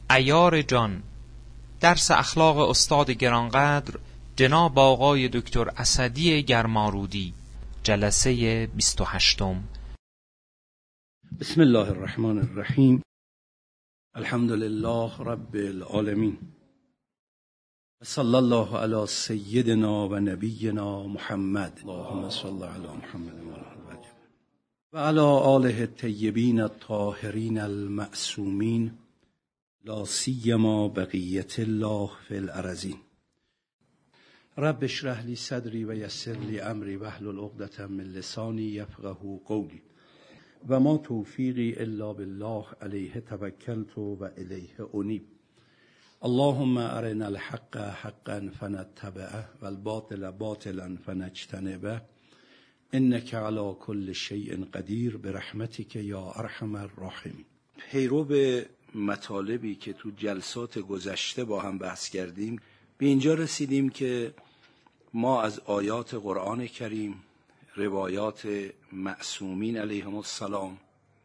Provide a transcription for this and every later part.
عیار جان. درس اخلاق استاد گرانقدر جناب آقای دکتر اسدی گرمارودی، جلسه 28. بسم الله الرحمن الرحیم. الحمد لله رب العالمین و صلی الله علی سیدنا و نبینا محمد. اللهم صل علی محمد و علی آله الطیبین الطاهرین المعصومین، لا سیما بقیت الله فی الارضین. رب اشرح لی صدری و یسر لی امری واحلل عقدة من لسانی یفقهوا قولی و ما توفیقی الا بالله علیه توکلت و الیه انیب. اللهم ارنا الحق حقا فنتبعه و الباطل باطلا فنجتنبه انک علی کل شیء قدیر برحمتک یا ارحم الراحمین. پیرو به مطالبی که تو جلسات گذشته با هم بحث کردیم به اینجا رسیدیم که ما از آیات قرآن کریم، روایات معصومین علیهم السلام،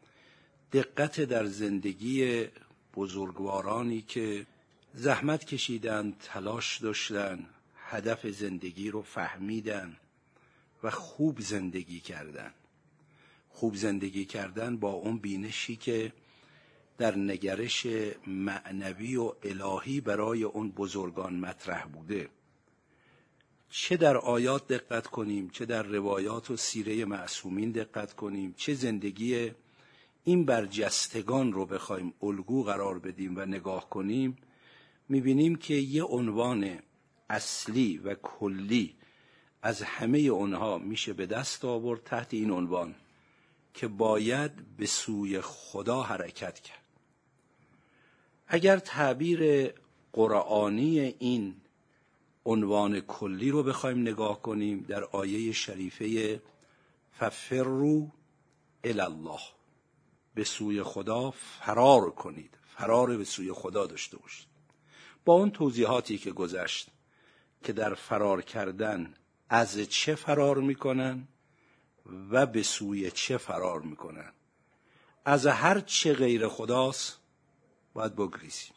دقت در زندگی بزرگوارانی که زحمت کشیدن، تلاش داشتن، هدف زندگی رو فهمیدن و خوب زندگی کردن. خوب زندگی کردن با اون بینشی که در نگرش معنوی و الهی برای اون بزرگان مطرح بوده. چه در آیات دقت کنیم، چه در روایات و سیره معصومین دقت کنیم، چه زندگی این برجستگان رو بخوایم الگو قرار بدیم و نگاه کنیم، میبینیم که یه عنوان اصلی و کلی از همه اونها میشه به دست آورد تحت این عنوان که باید به سوی خدا حرکت کرد. اگر تعبیر قرآنی این عنوان کلی رو بخوایم نگاه کنیم در آیه شریفه ففروا الی الله، به سوی خدا فرار کنید، فرار به سوی خدا داشته باشید. با اون توضیحاتی که گذشت که در فرار کردن از چه فرار میکنن و به سوی چه فرار میکنن. از هر چه غیر خداست باید بگریزیم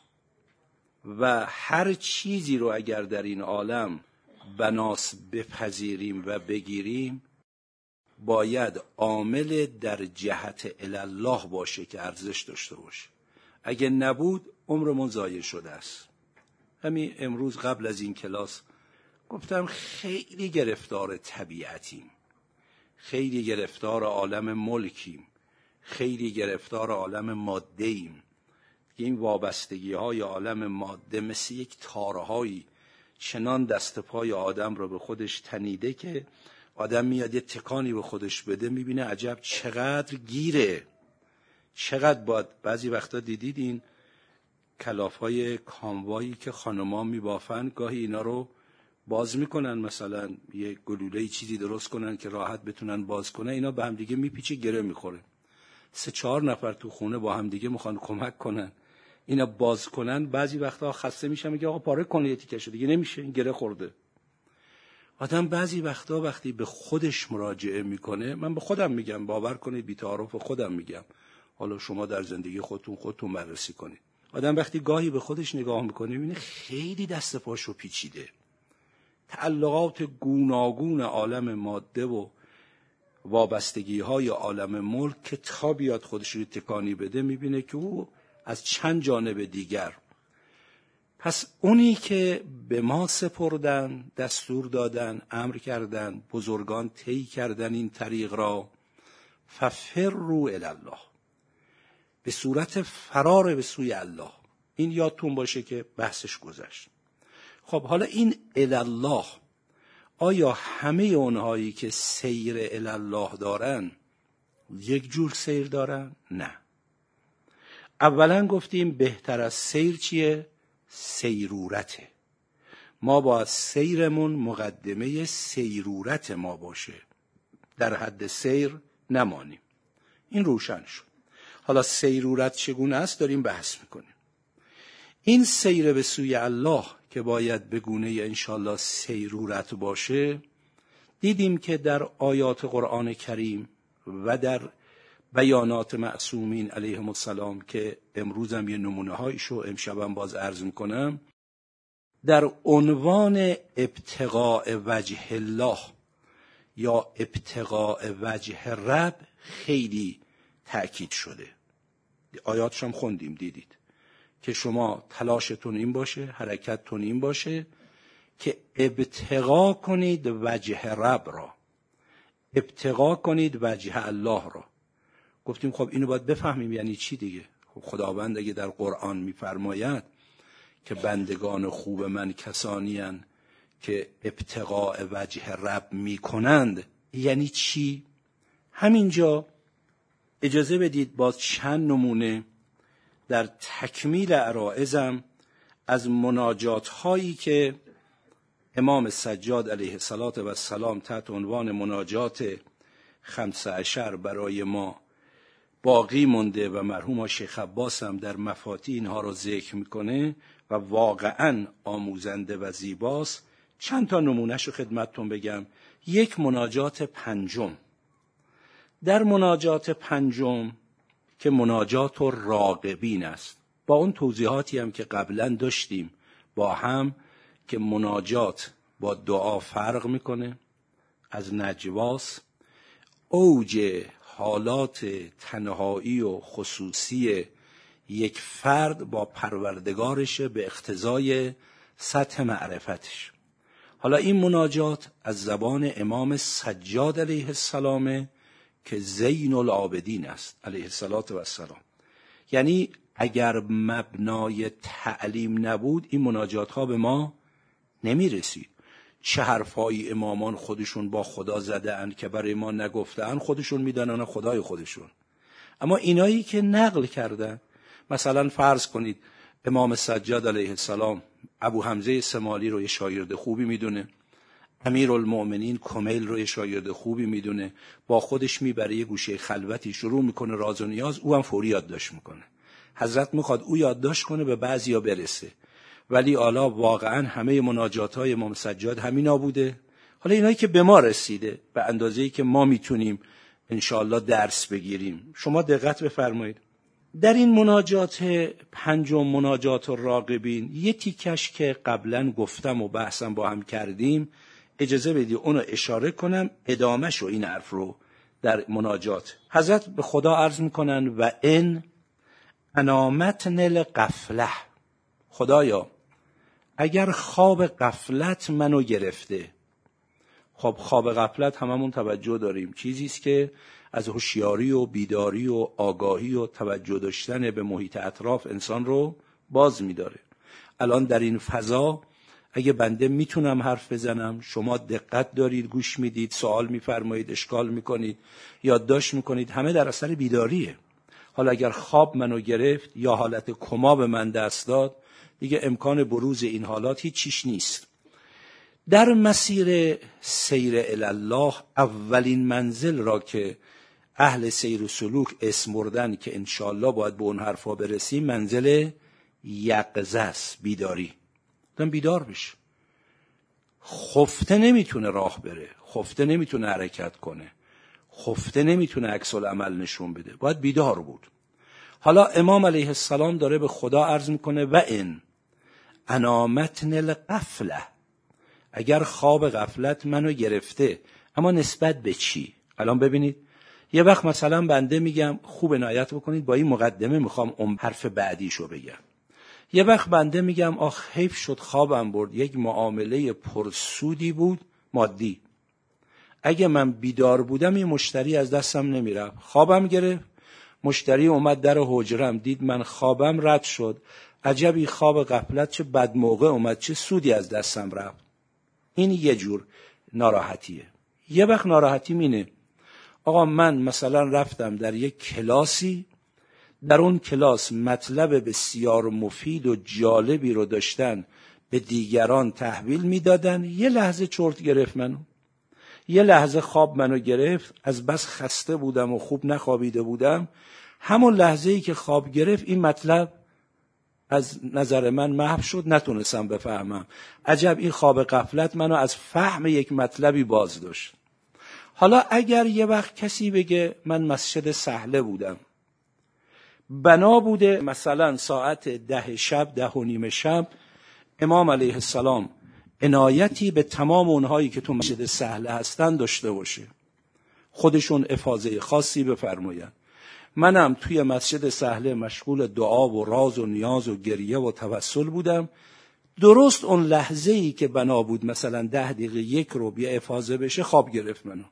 و هر چیزی رو اگر در این عالم بناس بپذیریم و بگیریم باید عامل در جهت الله باشه که ارزش داشته باشه. اگه نبود عمرمون ضایع شده است. همین امروز قبل از این کلاس گفتم خیلی گرفتار طبیعتیم، خیلی گرفتار عالم ملکیم، خیلی گرفتار عالم ماده‌ایم. این وابستگی های عالم ماده مثل یک تارهایی چنان دست پای آدم رو به خودش تنیده که آدم میاد یه تکانی به خودش بده میبینه عجب چقدر گیره، چقدر باید. بعضی وقتا دیدید این کلافای کاموایی که خانما میبافن گاهی اینا رو باز میکنن، مثلا یه گلوله چیزی درست کنن که راحت بتونن باز کنن، اینا به هم دیگه میپیچه، گره میخوره. 3-4 نفر تو خونه با هم دیگه میخوان کمک کنن اینا باز کنن، بعضی وقتا خسته میشن میگه آقا پاره کن یه تیکشو، دیگه نمیشه، این گره خورده. آدم بعضی وقتا وقتی به خودش مراجعه میکنه، من به خودم میگم، باور کنید بی تعارف خودم میگم، حالا شما در زندگی خودتون بررسی کنید. آدم وقتی گاهی به خودش نگاه میکنه میبینه خیلی دست پاشو پیچیده. تعلقات گوناگون عالم ماده و وابستگی های عالم ملک که تا بیاد خودش رو تکانی بده میبینه که او از چند جانب دیگر. پس اونی که به ما سپردن، دستور دادن، امر کردن، بزرگان طی کردن این طریق را، ففروا الی الله، به صورت فرار به سوی الله. این یادتون باشه که بحثش گذشت. خب حالا این الی الله، آیا همه اونهایی که سیر الی الله دارن یک جور سیر دارن؟ نه. اولا گفتیم بهتر از سیر چیه؟ سیرورته. ما باید سیرمون مقدمه سیرورت ما باشه، در حد سیر نمانیم. این روشن شد. حالا سیرورت چگونه است داریم بحث میکنیم. این سیر به سوی الله که باید به گونه انشالله سیرورت باشه، دیدیم که در آیات قرآن کریم و در بیانات معصومین علیهم السلام که امروزم یه نمونه هایشو امشبم باز عرض میکنم، در عنوان ابتغاء وجه الله یا ابتغاء وجه رب خیلی تأکید شده. آیاتش هم خوندیم، دیدید که شما تلاشتون این باشه، حرکتتون این باشه که ابتغاء کنید وجه رب را، ابتغاء کنید وجه الله را. گفتیم خب اینو باید بفهمیم یعنی چی دیگه. خب خداوند اگه در قرآن میفرماید که بندگان خوب من کسانی اند که ابتغاء وجه رب میکنند، یعنی چی؟ همینجا اجازه بدید باز چند نمونه در تکمیل عرائزم از مناجات هایی که امام سجاد علیه السلام تحت عنوان مناجات 15 برای ما باقی مونده و مرحوم شیخ عباس هم در مفاتیح اینها رو ذکر میکنه و واقعا آموزنده و زیباست. چند تا نمونهشو خدمتتون بگم. یک مناجات پنجم، در مناجات پنجم که مناجات راغبین است، با اون توضیحاتی هم که قبلا داشتیم با هم که مناجات با دعا فرق میکنه، از نجواست، اوج حالات تنهایی و خصوصی یک فرد با پروردگارش به اقتضای سطح معرفتش. حالا این مناجات از زبان امام سجاد علیه السلام که زین العابدین است علیه السلام. یعنی اگر مبنای تعلیم نبود این مناجات ها به ما نمی رسید. چه حرفای امامان خودشون با خدا زده اند که برای ما نگفته اند، خودشون میدانن خدای خودشون. اما اینایی که نقل کردن، مثلا فرض کنید امام سجاد علیه السلام ابو حمزه سمالی رو یه شاگرد خوبی میدونه، امیرالمؤمنین کمیل رو یه شاگرد خوبی میدونه، با خودش میبره یه گوشه خلوتی شروع میکنه راز و نیاز، او هم فوری یادداشت میکنه. حضرت میخواد او یادداشت کنه به بعضیا برسه، ولی حالا واقعا همه مناجات‌های امام سجاد همینا بوده. حالا اینایی که به ما رسیده به اندازه‌ای که ما میتونیم انشاءالله درس بگیریم. شما دقت بفرمایید در این مناجات پنجم، مناجات الراغبین، یه تیکش که قبلا گفتم و بحثم با هم کردیم، اجازه بدید اونو اشاره کنم، ادامهش رو این حرف رو در مناجات حضرت به خدا عرض میکنن و ان انامتن الغفله، خدایا اگر خواب غفلت منو گرفته. خب خواب غفلت هممون توجه داریم، چیزی است که از هوشیاری و بیداری و آگاهی و توجه داشتن به محیط اطراف انسان رو باز می‌داره. الان در این فضا اگه بنده میتونم حرف بزنم، شما دقت دارید، گوش میدید، سوال میفرمایید، اشکال میکنید، یادداشت میکنید، همه در اثر بیداریه. حالا اگر خواب منو گرفت یا حالت کما به من دست داد، دیگه امکان بروز این حالات هیچ چیش نیست. در مسیر سیر الله اولین منزل را که اهل سیر و سلوک اسمردن که انشالله باید به اون حرفا برسیم، منزل یقظه است، بیداری. دم بیدار بشه. خفته نمیتونه راه بره، خفته نمیتونه حرکت کنه، خفته نمیتونه عکس العمل نشون بده، باید بیدار بود. حالا امام علیه السلام داره به خدا عرض میکنه و ان انامتن الغفله، اگر خواب غفلت منو گرفته. اما نسبت به چی؟ الان ببینید یه وقت مثلا بنده میگم، خوب عنایت بکنید با این مقدمه میخوام حرف بعدیشو بگم. یه وقت بنده میگم آخ حیف شد خوابم برد، یک معامله پرسودی بود مادی، اگه من بیدار بودم یه مشتری از دستم نمیرفت. خوابم گرفت، مشتری اومد در حجرم، دید من خوابم رد شد، عجبی خواب غفلت چه بد موقع اومد، چه سودی از دستم رفت. این یه جور ناراحتیه. یه وقت ناراحتی مینه آقا من مثلا رفتم در یک کلاسی، در اون کلاس مطلب بسیار مفید و جالبی رو داشتن به دیگران تحویل میدادن، یه لحظه چرت گرفت منو، یه لحظه خواب منو گرفت، از بس خسته بودم و خوب نخوابیده بودم، همون لحظه‌ای که خواب گرفت این مطلب از نظر من محو شد، نتونستم بفهمم. عجب این خواب غفلت منو از فهم یک مطلبی باز داشت. حالا اگر یه وقت کسی بگه من مسجد سهله بودم، بنا بوده مثلا ساعت 10 شب 10:30 شب امام علیه السلام عنایتی به تمام اونهایی که تو مسجد سهله هستن داشته باشه، خودشون افاضه خاصی بفرماین. منم توی مسجد سهله مشغول دعا و راز و نیاز و گریه و توسل بودم، درست اون لحظه‌ای که بنا بود مثلا 10 دقیقه 1 ربع افاضه بشه خواب گرفت منو.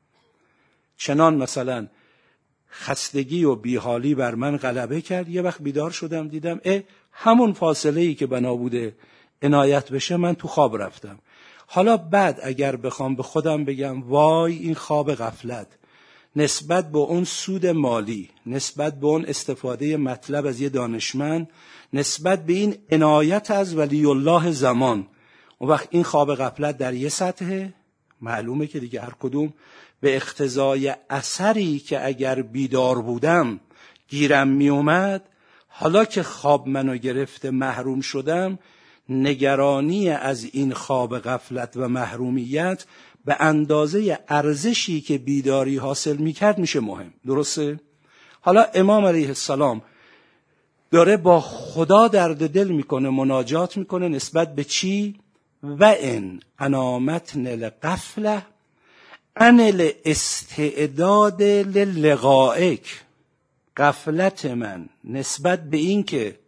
چنان مثلا خستگی و بیحالی بر من غلبه کرد، یه وقت بیدار شدم دیدم همون فاصله‌ای که بنا بوده عنایت بشه من تو خواب رفتم. حالا بعد اگر بخوام به خودم بگم وای این خواب غفلت نسبت به اون سود مالی، نسبت به اون استفاده مطلب از یه دانشمند، نسبت به این عنایت از ولی الله زمان، اون وقت این خواب غفلت در یه سطحه، معلومه که دیگه هر کدوم به اقتضای اثری که اگر بیدار بودم گیرم می اومد، حالا که خواب منو گرفته محروم شدم، نگرانی از این خواب غفلت و محرومیت به اندازه ارزشی که بیداری حاصل میکرد میشه مهم. درسته؟ حالا امام علیه السلام داره با خدا درد دل میکنه، مناجات میکنه نسبت به چی؟ و ان انامتن الغفله ان الاستعداد للقائک. غفلت من نسبت به این که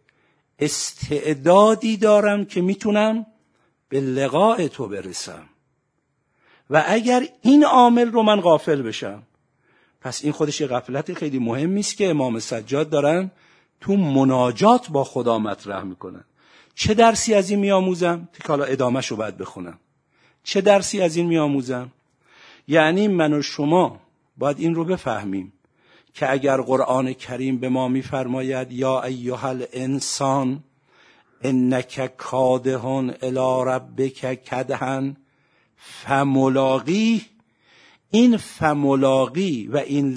استعدادی دارم که میتونم به لقاء تو برسم و اگر این عامل رو من غافل بشم، پس این خودش یه غفلت خیلی مهمی است که امام سجاد دارن تو مناجات با خدا مطرح میکنن. چه درسی از این میآموزم؟ که حالا ادامه‌شو باید بخونم. چه درسی از این میآموزم؟ یعنی من و شما باید این رو بفهمیم که اگر قرآن کریم به ما میفرماید یا ایها الانسان انک کادح الی ربک کدحا فملاقیه، این فملاقی و این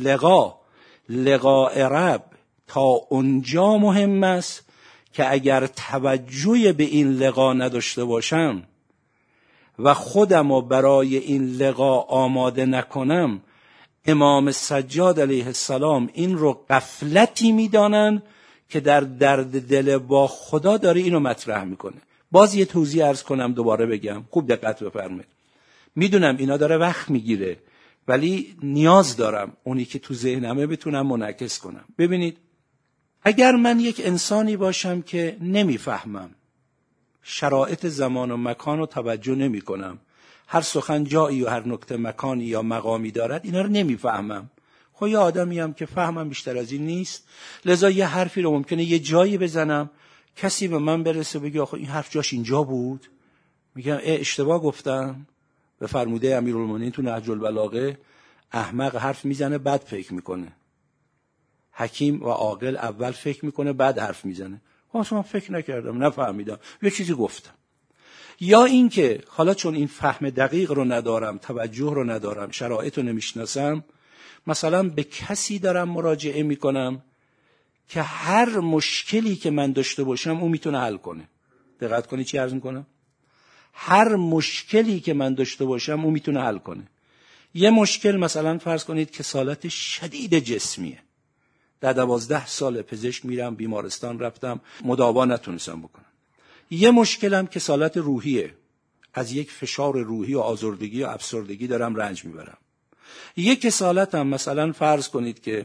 لقاء رب تا اونجا مهم است که اگر توجه به این لقا نداشته باشم و خودم رو برای این لقا آماده نکنم، امام سجاد علیه السلام این رو غفلتی میدانن که در درد دل با خدا داره اینو مطرح میکنه. باز یه توضیح عرض کنم دوباره بگم، خوب دقت بفرمایید. میدونم اینا داره وقت میگیره ولی نیاز دارم اونی که تو ذهنمه بتونم منعکس کنم. ببینید، اگر من یک انسانی باشم که نمیفهمم، شرایط زمان و مکان رو توجه نمی کنم، هر سخن جایی و هر نکته مکانی یا مقامی دارد، اینا رو نمیفهمم. خب یه آدمیم که فهمم بیشتر از این نیست، لذا یه حرفی رو ممکنه یه جایی بزنم، کسی به من برسه بگه آخه این حرف جاش اینجا بود، میگم اشتباه گفتم. به فرموده امیرالمومنین تو نهج البلاغه، احمق حرف میزنه بعد فکر میکنه، حکیم و عاقل اول فکر میکنه بعد حرف میزنه. من فکر نکردم، نفهمیدم، یه چیزی گفتم. یا این که حالا چون این فهم دقیق رو ندارم، توجه رو ندارم، شرایط رو نمیشناسم، مثلا به کسی دارم مراجعه میکنم که هر مشکلی که من داشته باشم اون میتونه حل کنه. دقت کنید چی عرض میکنم؟ هر مشکلی که من داشته باشم اون میتونه حل کنه. یه مشکل مثلا فرض کنید کسالت شدید جسمیه، در 12 سال پزشک میرم، بیمارستان رفتم، مداوا نتونستم بکنم. یه مشکلم کسالت روحیه، از یک فشار روحی و آزردگی و افسردگی دارم رنج میبرم. یه کسالتم مثلا فرض کنید که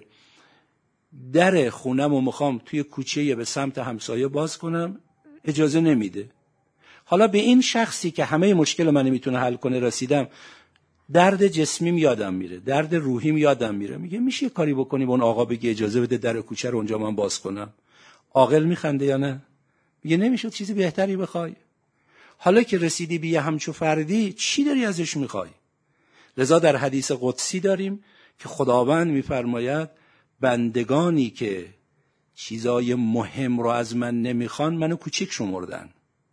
در خونم و میخوام توی کوچه به سمت همسایه باز کنم، اجازه نمیده. حالا به این شخصی که همه مشکل من میتونه حل کنه رسیدم، درد جسمیم یادم میره، درد روحیم یادم میره. میگه میشه یه کاری بکنی به اون آقا بگی اجازه بده در کوچه رو اونجا من باز کنم؟ عاقل میخنده یا نه؟ میگه نمیشه چیزی بهتری بخوای؟ حالا که رسیدی به همچو فردی، چی داری ازش میخوای؟ لذا در حدیث قدسی داریم که خداوند میفرماید بندگانی که چیزای مهم رو از من نمیخوان منو کوچیک شمردن.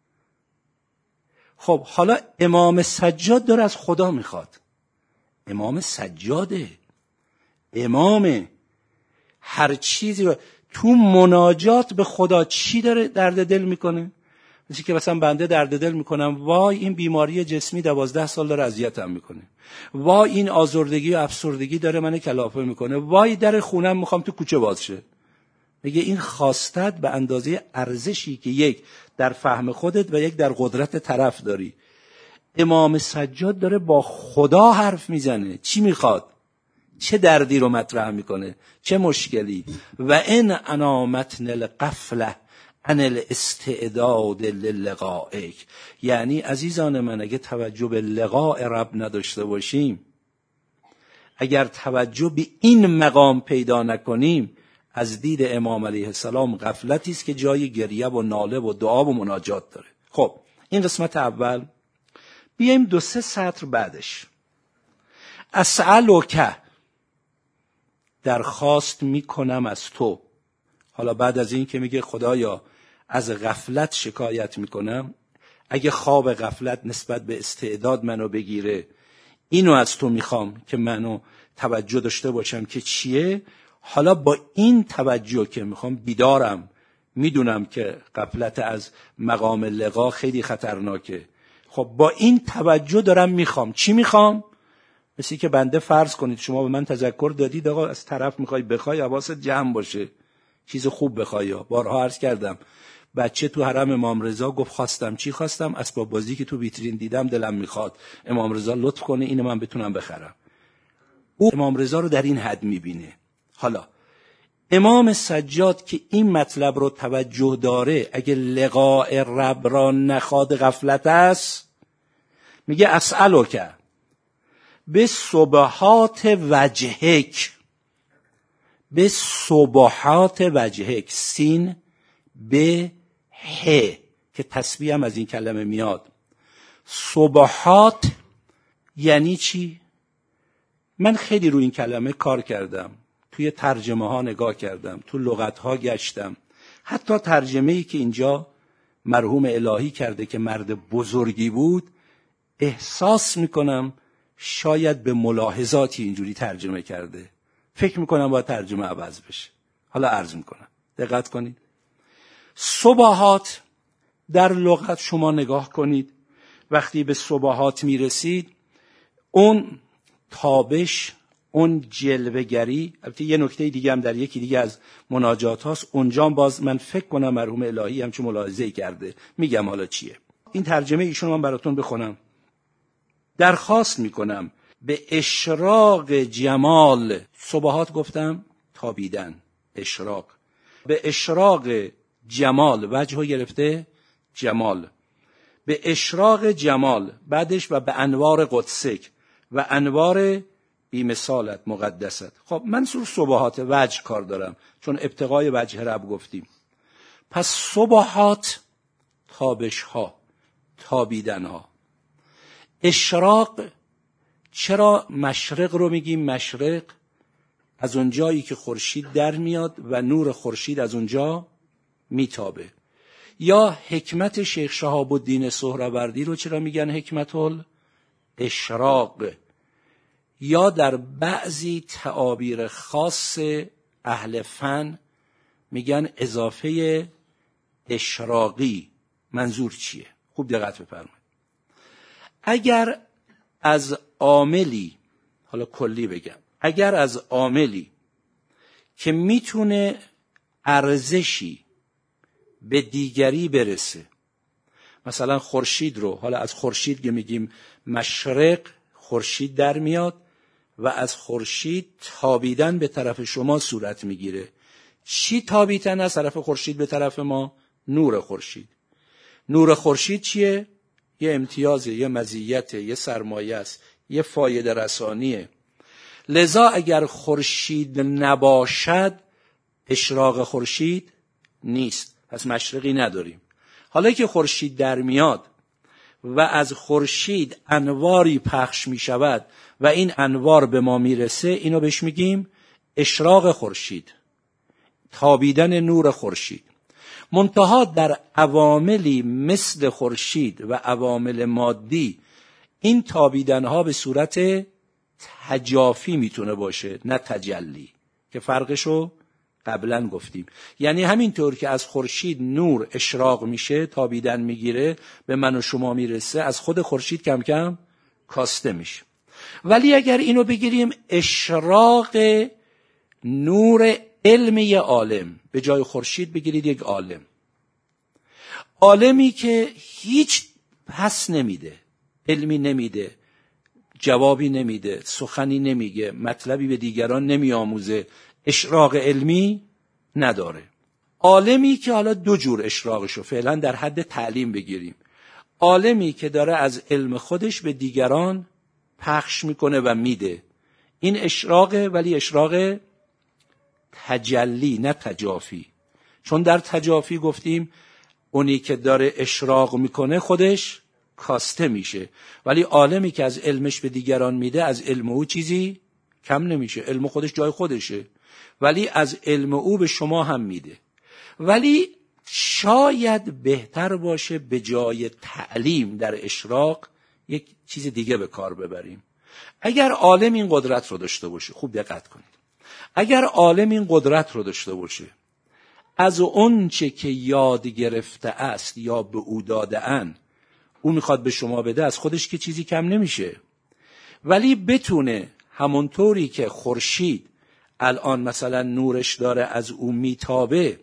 خب حالا امام سجاد داره از خدا میخواد. امام سجاده، امام هر چیزی رو تو مناجات به خدا چی داره درد دل میکنه؟ که مثلا بنده درد دل میکنم، وای این بیماری جسمی 12 سال داره اذیتم میکنه، وای این آزردگی و افسردگی داره منو کلافه میکنه، وای در خونم میخوام تو کوچه باز شه. میگه این خواستت به اندازه ارزشی که یک در فهم خودت و یک در قدرت طرف داری. امام سجاد داره با خدا حرف میزنه. چی میخواد؟ چه دردی رو مطرح میکنه؟ چه مشکلی؟ و ان انامتن الغفله عن الاستعداد للقائک. یعنی عزیزان من، اگه توجه به لقاء رب نداشته باشیم، اگر توجه به این مقام پیدا نکنیم، از دید امام علیه السلام غفلتی است که جای گریه و ناله و دعا و مناجات داره. خب این قسمت اول. بیایم 2-3 سطر بعدش. اسألک، درخواست میکنم از تو. حالا بعد از این که میگه خدایا از غفلت شکایت میکنم، اگه خواب غفلت نسبت به استعداد منو بگیره، اینو از تو میخوام که منو توجه داشته باشم که چیه. حالا با این توجه که میخوام بیدارم، میدونم که غفلت از مقام لقا خیلی خطرناکه. خب با این توجه دارم میخوام. چی میخوام؟ مثل که بنده فرض کنید شما به من تذکر دادید آقا از طرف میخوای بخوای حواست جمع باشه، چیز خوب بخوای. بارها عرض کردم بچه تو حرم امام رضا گفت خواستم. چی خواستم؟ اسباب بازی که تو ویترین دیدم دلم میخواد امام رضا لطف کنه اینو من بتونم بخرم. او امام رضا رو در این حد میبینه. حالا امام سجاد که این مطلب رو توجه داره، اگه لقاء رب را نخواد غفلت است، میگه اسألک به صبحات وجهک. به صبحات وجهک، سین به ه که تسبیح هم از این کلمه میاد. صبحات یعنی چی؟ من خیلی روی این کلمه کار کردم، توی ترجمه ها نگاه کردم، تو لغت ها گشتم. حتی ترجمه‌ای که اینجا مرحوم الهی کرده که مرد بزرگی بود، احساس میکنم شاید به ملاحظاتی اینجوری ترجمه کرده. فکر میکنم باید ترجمه عوض بشه. حالا عرض میکنم، دقت کنید. صبحات در لغت شما نگاه کنید، وقتی به صبحات میرسید، اون تابش، اون جلوه‌گری. البته یه نکته دیگه هم در یکی دیگه از مناجات هاست، اونجا باز من فکر کنم مرحوم الهی هم چه ملاحظه‌ای کرده. میگم حالا چیه. این ترجمه ایشون من براتون بخونم. درخواست میکنم به اشراق جمال. صبحات گفتم تابیدن، اشراق. به اشراق جمال، وجه رو گرفته جمال. به اشراق جمال بعدش و به انوار قدسک و انوار بی‌مثالت مقدست. خب من سر صبحات وجه کار دارم چون ابتغای وجه رب گفتیم. پس صبحات تابش ها، تابیدن ها. اشراق، چرا مشرق رو میگیم مشرق؟ از اونجایی که خورشید در میاد و نور خورشید از اونجا میتابه. یا حکمت شیخ شهاب الدین سهروردی رو چرا میگن حکمت الاشراق؟ یا در بعضی تعابیر خاص اهل فن میگن اضافه اشراقی. منظور چیه؟ خوب دقت بفرمایید. اگر از عاملی، حالا کلی بگم، اگر از عاملی که میتونه ارزشی به دیگری برسه، مثلا خورشید رو، حالا از خورشید که میگیم مشرق، خورشید در میاد و از خورشید تابیدن به طرف شما صورت میگیره. چی تابیدن از طرف خورشید به طرف ما؟ نور خورشید. نور خورشید چیه؟ یه امتیازه، یه مزیته، یه سرمایه است، یه فایده رسانیه. لذا اگر خورشید نباشد، اشراق خورشید نیست، پس مشرقی نداریم. حالا که خورشید در میاد و از خورشید انواری پخش می شود و این انوار به ما میرسه، اینو بهش میگیم اشراق خورشید، تابیدن نور خورشید. منتها در عواملی مثل خورشید و عوامل مادی، این تابیدنها به صورت تجافی میتونه باشه، نه تجلی، که فرقشو قبلا گفتیم. یعنی همینطور که از خورشید نور اشراق میشه، تابیدن میگیره، به من و شما میرسه، از خود خورشید کم کم کاسته میشه. ولی اگر اینو بگیریم اشراق نور علم یه عالم، به جای خورشید بگیرید یک عالم، عالمی که هیچ پس نمیده، علمی نمیده، جوابی نمیده، سخنی نمیگه، مطلبی به دیگران نمیآموزه، اشراق علمی نداره. عالمی که حالا دو جور اشراقشو فعلا در حد تعلیم بگیریم، عالمی که داره از علم خودش به دیگران پخش میکنه و میده، این اشراقه، ولی اشراق تجلی نه تجافی. چون در تجافی گفتیم اونی که داره اشراق میکنه خودش کاسته میشه، ولی عالمی که از علمش به دیگران میده، از علم او چیزی کم نمیشه، علم خودش جای خودشه، ولی از علم او به شما هم میده. ولی شاید بهتر باشه به جای تعلیم در اشراق یک چیز دیگه به کار ببریم. اگر عالم این قدرت رو داشته باشه، خوب دقت کنید، اگر عالم این قدرت رو داشته باشه، از اون چه که یاد گرفته است یا به او داده اند او میخواد به شما بده، از خودش که چیزی کم نمیشه، ولی بتونه همونطوری که خورشید الان مثلا نورش داره از او میتابه،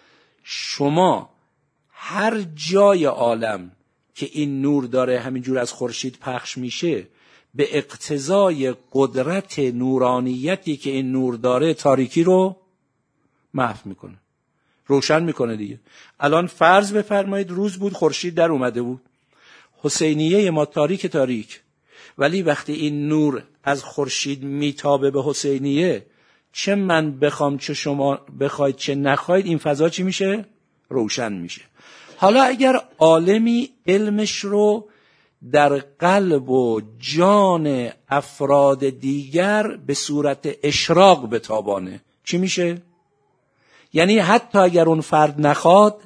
شما هر جای عالم که این نور داره همینجور از خورشید پخش میشه، به اقتضای قدرت نورانیتی که این نور داره تاریکی رو محو میکنه، روشن میکنه دیگه. الان فرض بفرمایید روز بود، خورشید در اومده بود، حسینیه ما تاریک، ولی وقتی این نور از خورشید میتابه به حسینیه، چه من بخوام چه شما بخواید چه نخواید، این فضا چی میشه؟ روشن میشه. حالا اگر عالمی علمش رو در قلب و جان افراد دیگر به صورت اشراق بتابانه، چی میشه؟ یعنی حتی اگر اون فرد نخواد،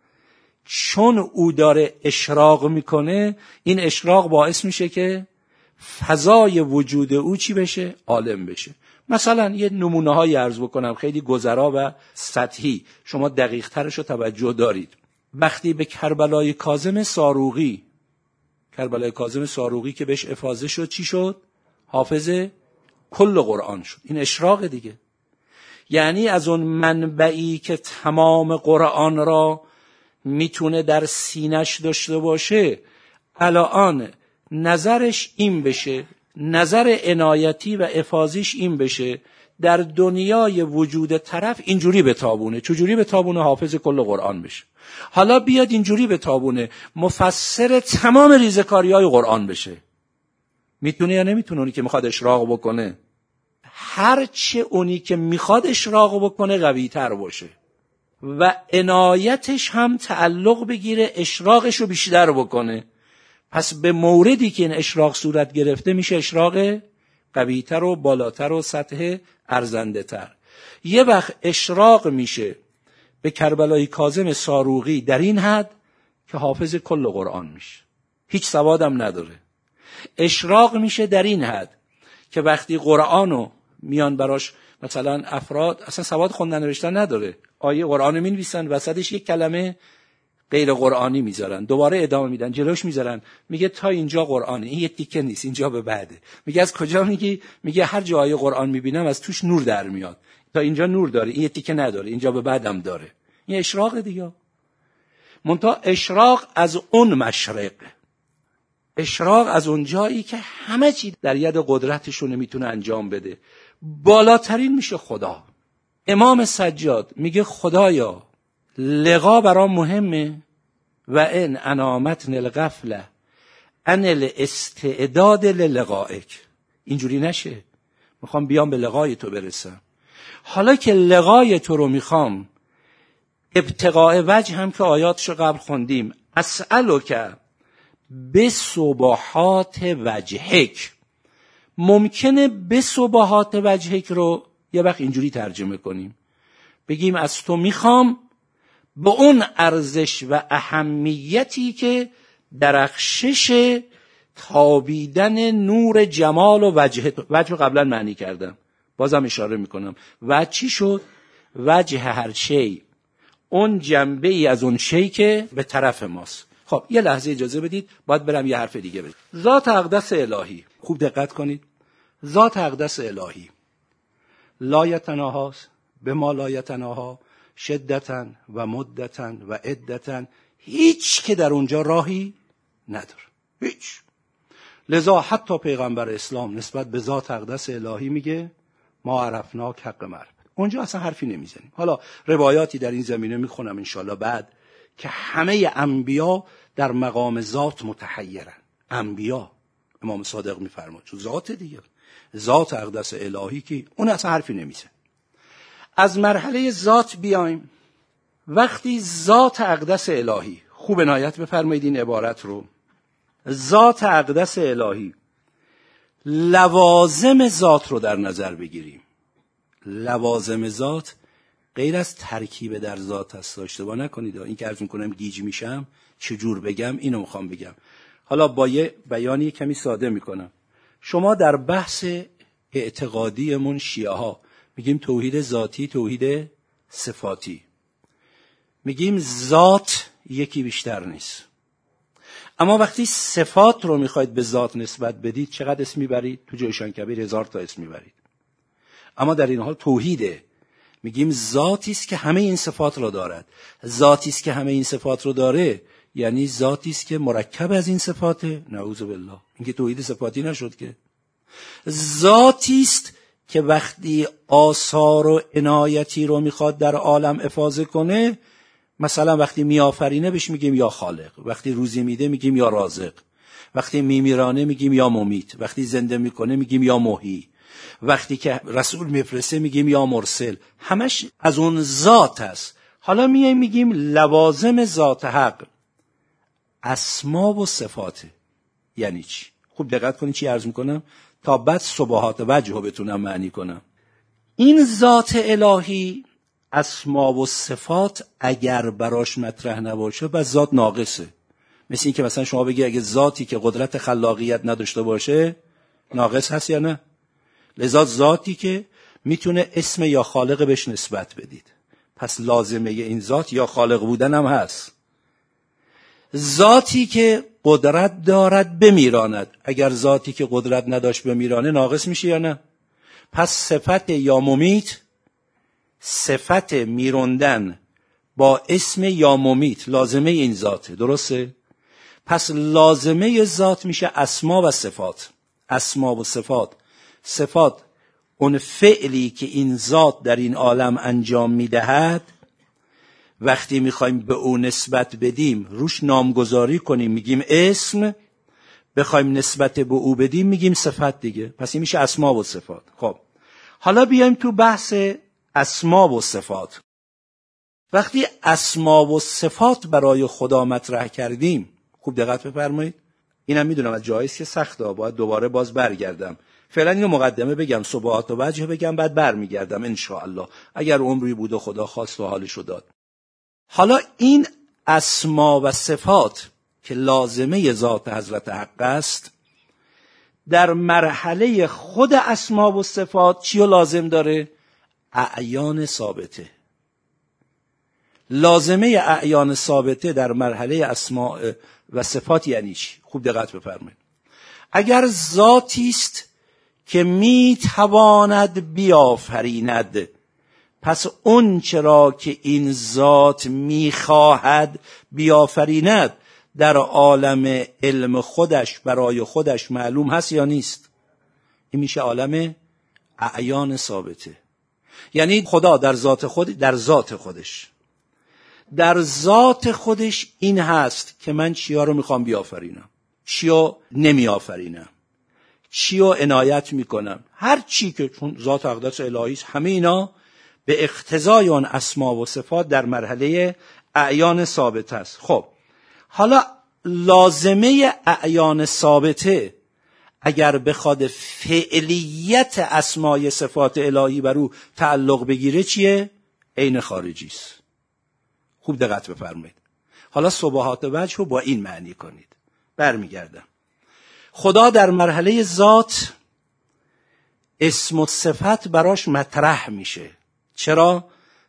چون او داره اشراق میکنه، این اشراق باعث میشه که فضای وجود او چی بشه؟ عالم بشه. مثلا یه نمونه های عرض بکنم خیلی گذرا و سطحی، شما دقیق ترش رو توجه دارید. وقتی به کربلای کاظم ساروغی که بهش افاضه شد، چی شد؟ حافظ کل قرآن شد. این اشراق دیگه. یعنی از اون منبعی که تمام قرآن را میتونه در سینش داشته باشه، الان نظرش این بشه، نظر عنایتی و افاضیش این بشه، در دنیای وجود طرف اینجوری بتابونه. چجوری بتابونه؟ حافظ کل قرآن بشه. حالا بیاد اینجوری بتابونه، مفسر تمام ریزکاری‌های قرآن بشه. میتونه یا نمیتونه اونی که میخواد اشراق بکنه؟ هرچه اونی که میخواد اشراق بکنه قوی تر باشه و عنایتش هم تعلق بگیره اشراقش رو بیشتر بکنه، پس به موردی که این اشراق صورت گرفته میشه اشراق قویتر و بالاتر و سطح ارزنده تر. یه وقت اشراق میشه به کربلای کاظم ساروغی در این حد که حافظ کل قرآن میشه، هیچ سوادم نداره. اشراق میشه در این حد که وقتی قرآنو میان براش مثلا افراد اصلا سواد خوندن نوشتن نداره، آیه قرآنو مینویسن، وسطش یک کلمه غیر قرآنی میذارن، دوباره ادامه میدن، جلوش میذارن، میگه تا اینجا قرآنه، این یه تیکه نیست، اینجا به بعده. میگه از کجا میگی؟ میگه هر جای قرآن میبینم از توش نور در میاد، تا اینجا نور داره، این یه تیکه نداره، اینجا به بعدم داره. این اشراق دیگه. منتها اشراق از اون مشرق، اشراق از اون جایی که همه چی در ید قدرتشون میتونه انجام بده، بالاترین میشه خدا. امام سجاد میگه خدایا لقا برام مهمه و ان انامتن الغفله ان الاستعداد للقائک. اینجوری نشه، میخوام بیام به لقای تو برسم. حالا که لقای تو رو میخوام، ابتغاء وجه هم که آیاتشو قبل خوندیم، اسألک بسبحات وجهک، ممکنه بسبحات وجهک رو یه وقت اینجوری ترجمه کنیم، بگیم از تو میخوام به اون ارزش و اهمیتی که درخشش تابیدن نور جمال و وجه قبلا معنی کردم، بازم اشاره میکنم. وجه چی شد؟ وجه هر شی اون جنبه ای از اون شی که به طرف ماست. خب یه لحظه اجازه بدید، باید برم یه حرف دیگه بزنم. ذات اقدس الهی، خوب دقت کنید، ذات اقدس الهی لا یتناهاست به ما لا یتناها شدتا و مدتا و عدتا، هیچ که در اونجا راهی نداره، هیچ. لذا حتی پیغمبر اسلام نسبت به ذات اقدس الهی میگه ما عرفناک حق معرفت. اونجا اصلا حرفی نمیزنیم. حالا روایاتی در این زمینه میخونم انشالله بعد که همه انبیا در مقام ذات متحیرن. انبیا، امام صادق میفرماد چون ذات دیگه، ذات اقدس الهی که اون اصلا حرفی نمیزنه. از مرحله ذات بیایم. وقتی ذات اقدس الهی، خوب عنایت بفرمایید این عبارت رو، ذات اقدس الهی لوازم ذات رو در نظر بگیریم. لوازم ذات غیر از ترکیب در ذات هست، اشتباه نکنید. این که عرض میکنم گیج میشم چجور بگم، اینو میخوام بگم. حالا با یه بیانی کمی ساده میکنم. شما در بحث اعتقادیمون شیعه ها میگیم توحید ذاتی، توحید صفاتی. میگیم ذات یکی بیشتر نیست. اما وقتی صفات رو میخواید به ذات نسبت بدید چقدر اسم میبرید؟ تو جوشان کبیر 1000 تا اسم میبرید. اما در این حال توحیده. میگیم ذاتی است که همه این صفات رو دارد. ذاتی است که همه این صفات رو داره یعنی ذاتی است که مرکب از این صفاته. نعوذ بالله، این که توحید صفاتی نشد که. ذاتی است که وقتی آثار و عنایتی رو میخواد در عالم افاضه کنه، مثلا وقتی میآفرینه بهش میگیم یا خالق، وقتی روزی میده میگیم یا رازق، وقتی میمیرانه میگیم یا ممیت، وقتی زنده میکنه میگیم یا محیی، وقتی که رسول میفرسته میگیم یا مرسل. همش از اون ذات است. حالا میگیم لوازم ذات حق اسما و صفاته. یعنی چی؟ خوب دقت کنید چی عرض میکنم تا بعد صبحات وجه رو بتونم معنی کنم. این ذات الهی اسما و صفات اگر براش مطرح نباشه بس ذات ناقصه. مثل این که مثلا شما بگی اگه ذاتی که قدرت خلاقیت نداشته باشه ناقص هست یا نه؟ لذا ذاتی که میتونه اسم یا خالق بهش نسبت بدید، پس لازمه این ذات یا خالق بودن هم هست. ذاتی که قدرت دارد بمیراند، اگر ذاتی که قدرت نداشت بمیرانه ناقص میشه یا نه؟ پس صفت یا ممیت، صفت میروندن با اسم یا ممیت لازمه این ذاته، درسته؟ پس لازمه ذات میشه اسما و صفات. اسما و صفات، صفات اون فعلی که این ذات در این عالم انجام میدهد، وقتی میخوایم به اون نسبت بدیم روش نامگذاری کنیم میگیم اسم، بخوایم نسبت به او بدیم میگیم صفت دیگه. پس این میشه اسما و صفات. خب حالا بیایم تو بحث اسما و صفات. وقتی اسما و صفات برای خدا مطرح کردیم، خوب دقت بفرمایید، اینم میدونم از جاییست که سخته، باید دوباره باز برگردم. فعلا اینو مقدمه بگم، صبحات و وجه بگم، بعد برمیگردم انشاءالله اگر عمری بود و خدا خواست و حالشو داد. حالا این اسما و صفات که لازمه ذات حضرت حق است، در مرحله خود اسما و صفات چی رو لازم داره؟ اعیان ثابته. لازمه اعیان ثابته در مرحله اسما و صفات یعنی چی؟ خوب دقت بفرمایید. اگر ذاتی است که میتواند بیافریند، پس اون چرا که این ذات میخواهد بیافریند در عالم علم خودش برای خودش معلوم هست یا نیست؟ این میشه عالم اعیان ثابته. یعنی خدا در ذات خودش این هست که من چیا رو میخوام بیافرینم، چیا نمیآفرینم، چیا عنایت میکنم، هر چی که چون ذات اقدس الهی است، همه اینا به اقتضای آن اسما و صفات در مرحله اعیان ثابت است. خب حالا لازمه اعیان ثابته اگر بخواد فعلیت اسمای صفات الهی بر او تعلق بگیره چیه؟ عین خارجی است. خوب دقت بفرمایید. حالا صبحات وجه رو با این معنی کنید. برمیگردم. خدا در مرحله ذات اسم و صفت براش مطرح میشه. چرا؟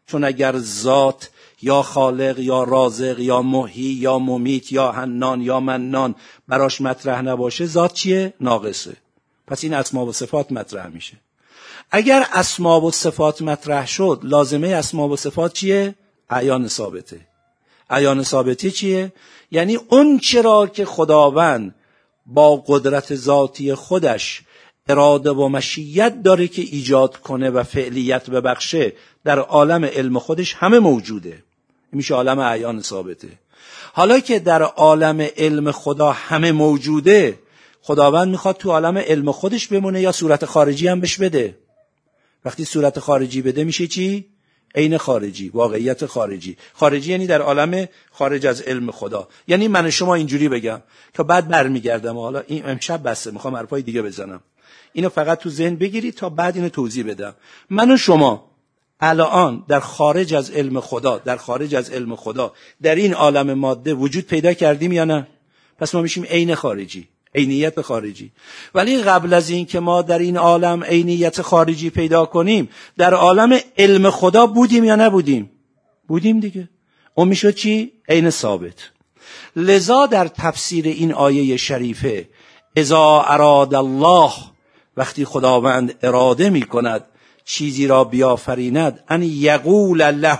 چون اگر ذات یا خالق یا رازق یا محیی یا ممیت یا حنان یا منان براش مطرح نباشه، ذات چیه؟ ناقصه. پس این اسما و صفات مطرح میشه. اگر اسما و صفات مطرح شد، لازمه اسما و صفات چیه؟ اعیان ثابته. اعیان ثابته چیه؟ یعنی اون چرا که خداوند با قدرت ذاتی خودش اراده و مشیت داره که ایجاد کنه و فعلیت ببخشه، در عالم علم خودش همه موجوده. میشه عالم اعیان ثابته. حالا که در عالم علم خدا همه موجوده، خداوند میخواد تو عالم علم خودش بمونه یا صورت خارجی هم بهش بده؟ وقتی صورت خارجی بده میشه چی؟ عین خارجی، واقعیت خارجی. خارجی یعنی در عالم خارج از علم خدا. یعنی من شما اینجوری بگم که بعد برمیگردم، حالا این امشب بسه میخوام حرفای دیگه بزنم، اینو فقط تو ذهن بگیرید تا بعد اینو توضیح بدم. من و شما الان در خارج از علم خدا، در خارج از علم خدا در این عالم ماده وجود پیدا کردیم یا نه؟ پس ما میشیم عین خارجی، عینیت خارجی. ولی قبل از این که ما در این عالم عینیت خارجی پیدا کنیم، در عالم علم خدا بودیم یا نبودیم؟ بودیم دیگه. اون میشد چی؟ عین ثابت. لذا در تفسیر این آیه شریفه، اذا اراد الله، وقتی خداوند اراده میکند چیزی را بیافریند، ان یقول له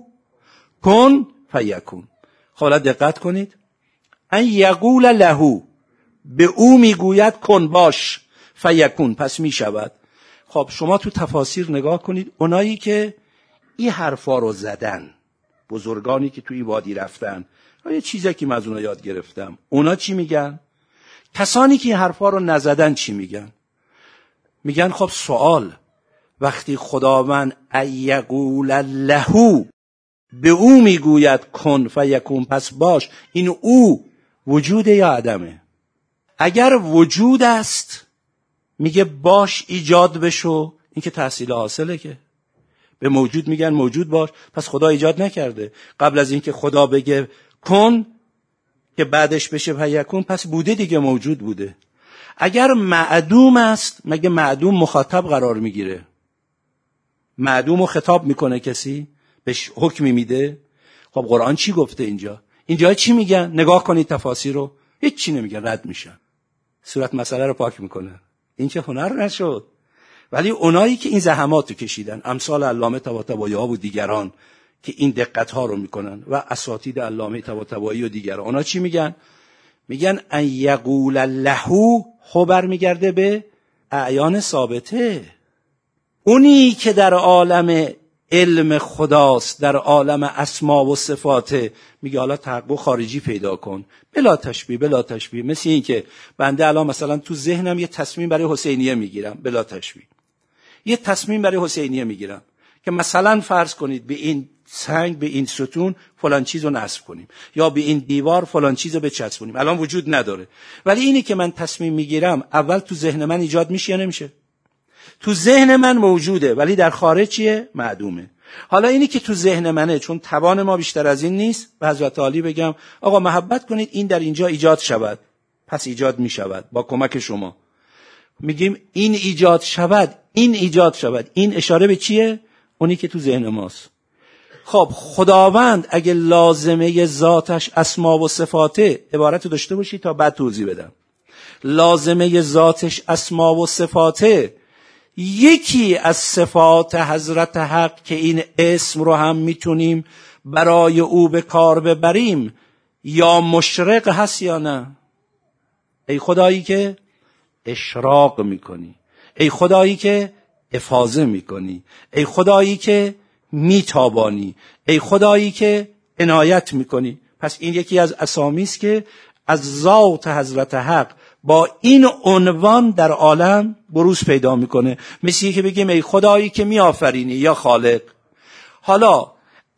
کن فیکون. حالا دقت کنید، ان یقول له، به او میگوید کن باش، فیکون، پس میشود. خب شما تو تفاسیر نگاه کنید، اونایی که این حرفا رو زدن، بزرگانی که توی وادی رفتن، یه چیزی که من از اونا یاد گرفتم، اونا چی میگن؟ کسانی که این حرفا رو نزدن چی میگن؟ میگن خب سوال، وقتی خداوند ایقول له، به او میگوید کن فیکون پس باش، این او وجود یا عدمه؟ اگر وجود است میگه باش ایجاد بشو، این که تحصیل حاصله. که به موجود میگن موجود باش، پس خدا ایجاد نکرده. قبل از اینکه خدا بگه کن که بعدش بشه فیکون، پس بوده دیگه، موجود بوده. اگر معدوم است، مگه معدوم مخاطب قرار میگیره؟ معدوم رو خطاب میکنه کسی؟ بهش حکمی میده؟ خب قرآن چی گفته اینجا؟ اینجا چی میگن؟ نگاه کنید تفاسیر رو، هیچ چی نمیگن، رد میشن. صورت مسئله رو پاک میکنن. این که هنر نشد. ولی اونایی که این زحمات رو کشیدن، امثال علامه طباطبایی ها و دیگران که این دقت ها رو میکنن، و اساتید علامه طباطبایی و دیگران، اونا چی میگن؟ میگن ان یقول له، خبر میگرده به اعیان ثابته. اونی که در عالم علم خداست، در عالم اسما و صفات، میگه حالا تحقق خارجی پیدا کن، بلا تشبیه بلا تشبیه. مثل این که بنده الان مثلا تو ذهنم یه تصمیم برای حسینیه میگیرم، بلا تشبیه. یه تصمیم برای حسینیه میگیرم که مثلا فرض کنید به این سنگ، به این ستون فلان چیزو نصب کنیم، یا به این دیوار فلان چیزو بچسبونیم. الان وجود نداره، ولی اینی که من تصمیم میگیرم اول تو ذهن من ایجاد میشه یا نمیشه؟ تو ذهن من موجوده، ولی در خارج چیه؟ معدومه. حالا اینی که تو ذهن منه، چون توان ما بیشتر از این نیست، به حضرت عالی بگم آقا محبت کنید این در اینجا ایجاد شود، پس ایجاد میشود با کمک شما. میگیم این ایجاد شود، این ایجاد شود. این اشاره به چیه؟ اونی که تو ذهن ماست. خب خداوند اگه لازمه ذاتش اسما و صفاته، عبارت رو داشته باشی تا بعد توضیح بدم. لازمه ذاتش اسما و صفاته، یکی از صفات حضرت حق که این اسم رو هم میتونیم برای او به کار ببریم، یا مشرق هست یا نه؟ ای خدایی که اشراق میکنی، ای خدایی که افاضه میکنی، ای خدایی که میتابانی، ای خدایی که عنایت میکنی. پس این یکی از اسامی است که از ذات حضرت حق با این عنوان در عالم بروز پیدا میکنه. مثل که بگیم ای خدایی که میآفرینی یا خالق. حالا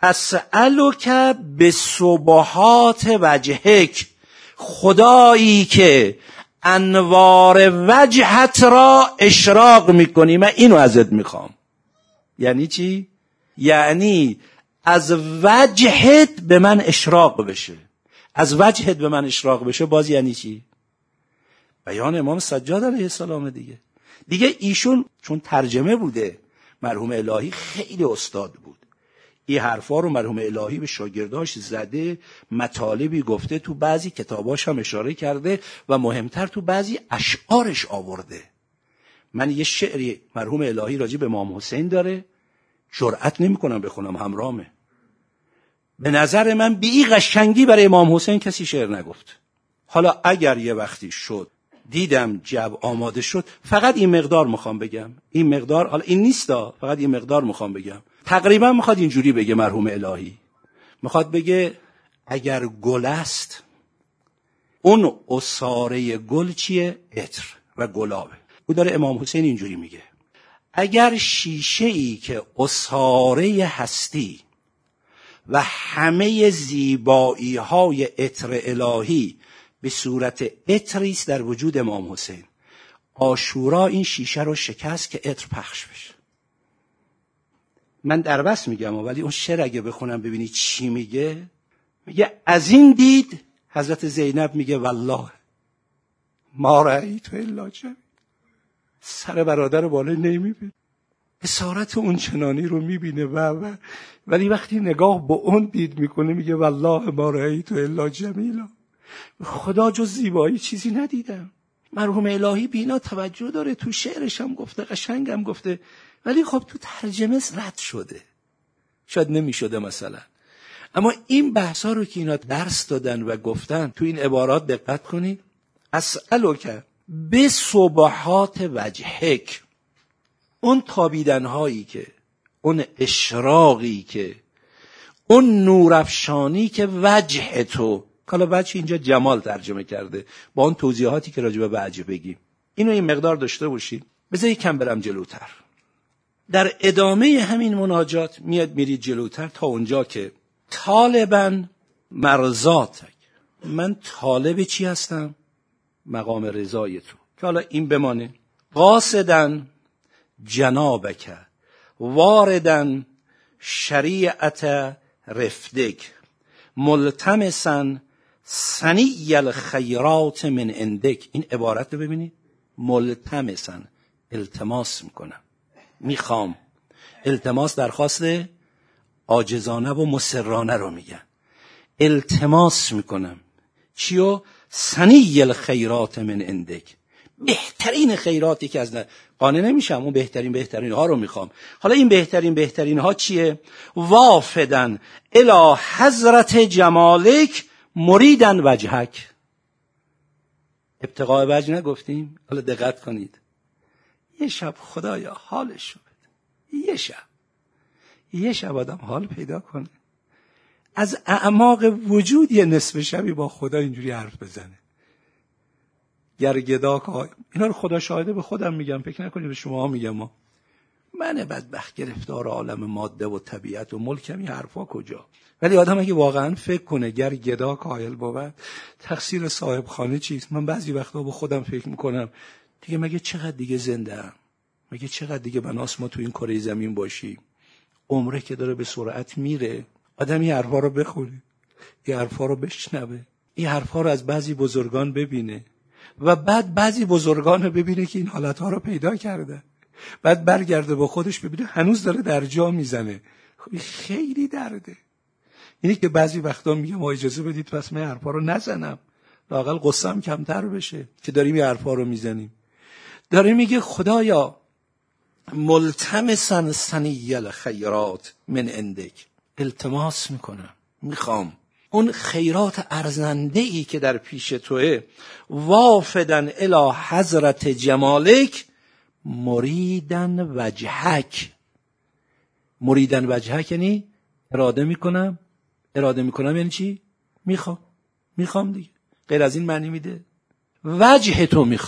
اسألک بسبحات وجهک، خدایی که انوار وجهت را اشراق میکنی، من اینو ازت میخوام. یعنی چی؟ یعنی از وجهت به من اشراق بشه. از وجهت به من اشراق بشه باز یعنی چی؟ بیان امام سجاد علیه السلام دیگه ایشون چون ترجمه بوده، مرحوم الهی خیلی استاد بود. این حرفا رو مرحوم الهی به شاگرداش زده، مطالبی گفته، تو بعضی کتاباش هم اشاره کرده و مهمتر تو بعضی اشعارش آورده. من یه شعری مرحوم الهی راجع به امام حسین داره، جرئت نمی‌کنم بخونم، همرامه. به نظر من به این قشنگی برای امام حسین کسی شعر نگفت. حالا اگر یه وقتی شد دیدم جب آماده شد، فقط این مقدار میخوام بگم، این مقدار، حالا این نیستا، فقط این مقدار میخوام بگم. تقریبا میخواد اینجوری بگه مرحوم الهی، میخواد بگه اگر گل است، اون عصاره گل چیه؟ عطر و گلابه. او داره امام حسین اینجوری میگه اگر شیشه ای که عصاره هستی و همه زیبایی های عطر الهی به صورت عطری است در وجود امام حسین، عاشورا این شیشه رو شکست که عطر پخش بشه. من در بس میگم، ولی اون شعر اگه بخونم ببینی چی میگه. میگه از این دید حضرت زینب میگه والله ما رأیت الا جمیل. سر برادر بالا نمیبینه، اسارت اون چنانی رو میبینه ولی وقتی نگاه به اون دید میکنه میگه والله ما رأیت الا جمیلا. خدا جز زیبایی چیزی ندیدم. مرحوم الهی بینا توجه داره، تو شعرش هم گفته، قشنگم گفته، ولی خب تو ترجمه رد شده، شاید نمیشده مثلا. اما این بحثا رو که اینا درس دادن و گفتن تو این عبارات دقت کنید. اسألک بسبحات وجهک، اون تابیدنهایی که، اون اشراقی که، اون نورافشانی که وجه تو، حالا وجه اینجا جمال ترجمه کرده با اون توضیحاتی که راجع به وجه بگیم، اینو این مقدار داشته باشید. بذار یکم برم جلوتر. در ادامه همین مناجات میرید جلوتر تا اونجا که طالباً مرضاتک، من طالب چی هستم؟ مقام رضای تو. که حالا این بمانه. قاصداً جنابک وارداً شریعت رفدک ملتمساً صنیع الخیرات من عندک. این عبارت رو ببینید، ملتمساً، التماس میکنم، میخوام. التماس درخواست عاجزانه و مسررانه رو میگن. التماس میکنم چیو؟ صنیع الخیرات من عندک، بهترین خیراتی که از قانع نمیشم، اون بهترین ها رو میخوام. حالا این بهترین ها چیه؟ وافدن الی حضرت جمالک مریدن وجهک. ابتغاء وجه نگفتیم؟ حالا دقت کنید. یه شب خدایا حالشو بده، یه شب آدم حال پیدا کنه، از اعماق وجود یه نصف شبی با خدا اینجوری حرف بزنه. گرگدا که اینا رو خدا شاهده، به خودم میگم، فکر نکنید به شما میگم. من بدبخت گرفتار عالم ماده و طبیعت و ملکم، این حرفا کجا؟ ولی آدم اگه واقعا فکر کنه گرگدا کایل بود، تقصیر صاحب خانه چیست؟ من بعضی وقتا با خودم فکر میکنم دیگه مگه چقدر دیگه زنده ام؟ مگه چقدر دیگه بناس ما تو این کره زمین باشیم؟ عمره که داره به سرعت میره. آدم این حرفا رو بخونه، این حرفا رو بشنوه، این حرفا رو از بعضی بزرگان ببینه و بعد بعضی بزرگان رو ببینه که این حالتها رو پیدا کرده، بعد برگرده با خودش ببینه هنوز داره در جا میزنه. خیلی درده. اینی که بعضی وقتا میگه ما اجازه بدید پس من حرفا رو نزنم، لااقل قصه‌ام کمتر بشه که داریم این حرفا رو میزنیم. داره میگه خدایا ملتمساً صنیع الخیرات من عندک، التماس میکنم، میخوام اون خیرات ارزنده‌ای که در پیش توه. وافدن الی حضرت جمالک مریدن وجهک. مریدن وجهک یعنی اراده میکنم یعنی چی؟ میخوام دیگه، غیر از این معنی میده. وجه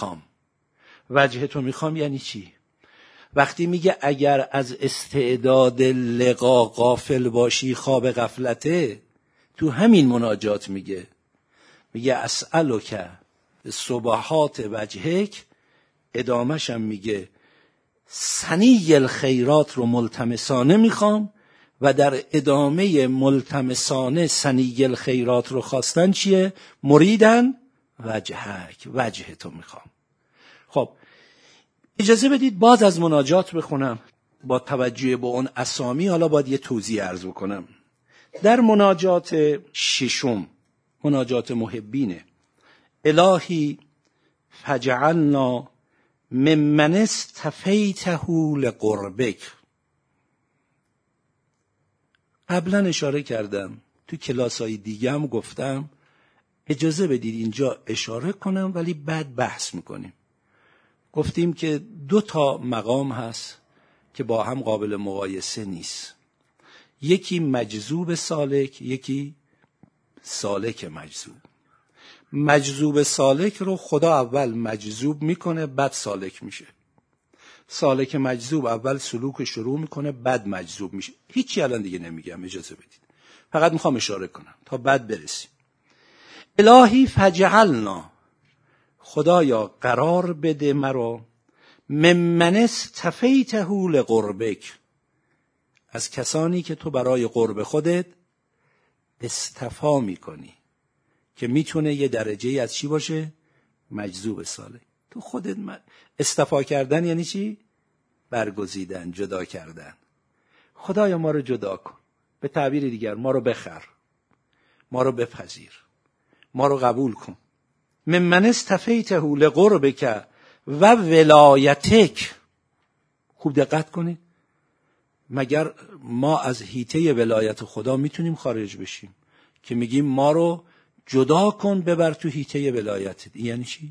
تو میخوام یعنی چی؟ وقتی میگه اگر از استعداد لقا غافل باشی خواب غفلته، تو همین مناجات میگه اسألک سبحات وجهک، ادامهش هم میگه صنیع الخیرات رو ملتمسانه میخوام، و در ادامه ملتمسانه صنیع الخیرات رو خواستن چیه؟ مریدن وجهک، وجه تو میخوام. خب اجازه بدید باز از مناجات بخونم. با توجه به اون اسامی حالا باید یه توضیح عرض بکنم. در مناجات ششم، مناجات محبینه، الهی فجعلنا ممن استفیته لقربک. قبلا اشاره کردم، تو کلاسای دیگه هم گفتم، اجازه بدید اینجا اشاره کنم ولی بعد بحث میکنیم. گفتیم که 2 مقام هست که با هم قابل مقایسه نیست. یکی مجذوب سالک، یکی سالک مجذوب. مجذوب سالک رو خدا اول مجذوب میکنه بعد سالک میشه. سالک مجذوب اول سلوک شروع میکنه بعد مجذوب میشه. هیچی الان دیگه نمیگم، اجازه بدید، فقط میخوام اشاره کنم تا بعد برسیم. الهی فجعلنا، خدایا قرار بده مرا، ممن استفیته لقربک، از کسانی که تو برای قرب خودت استفا میکنی، که میتونه یه درجه از چی باشه؟ مجذوب سالک. تو خودت استفا کردن یعنی چی؟ برگزیدن، جدا کردن. خدایا ما رو جدا کن، به تعبیر دیگر ما رو بخر، ما رو بپذیر، ما رو قبول کن. ممن استفیته لقربک و ولایتک. خوب دقت کنید، مگر ما از حیطه ولایت خدا میتونیم خارج بشیم که میگیم ما رو جدا کن ببر تو حیطه ولایتت؟ یعنی چی؟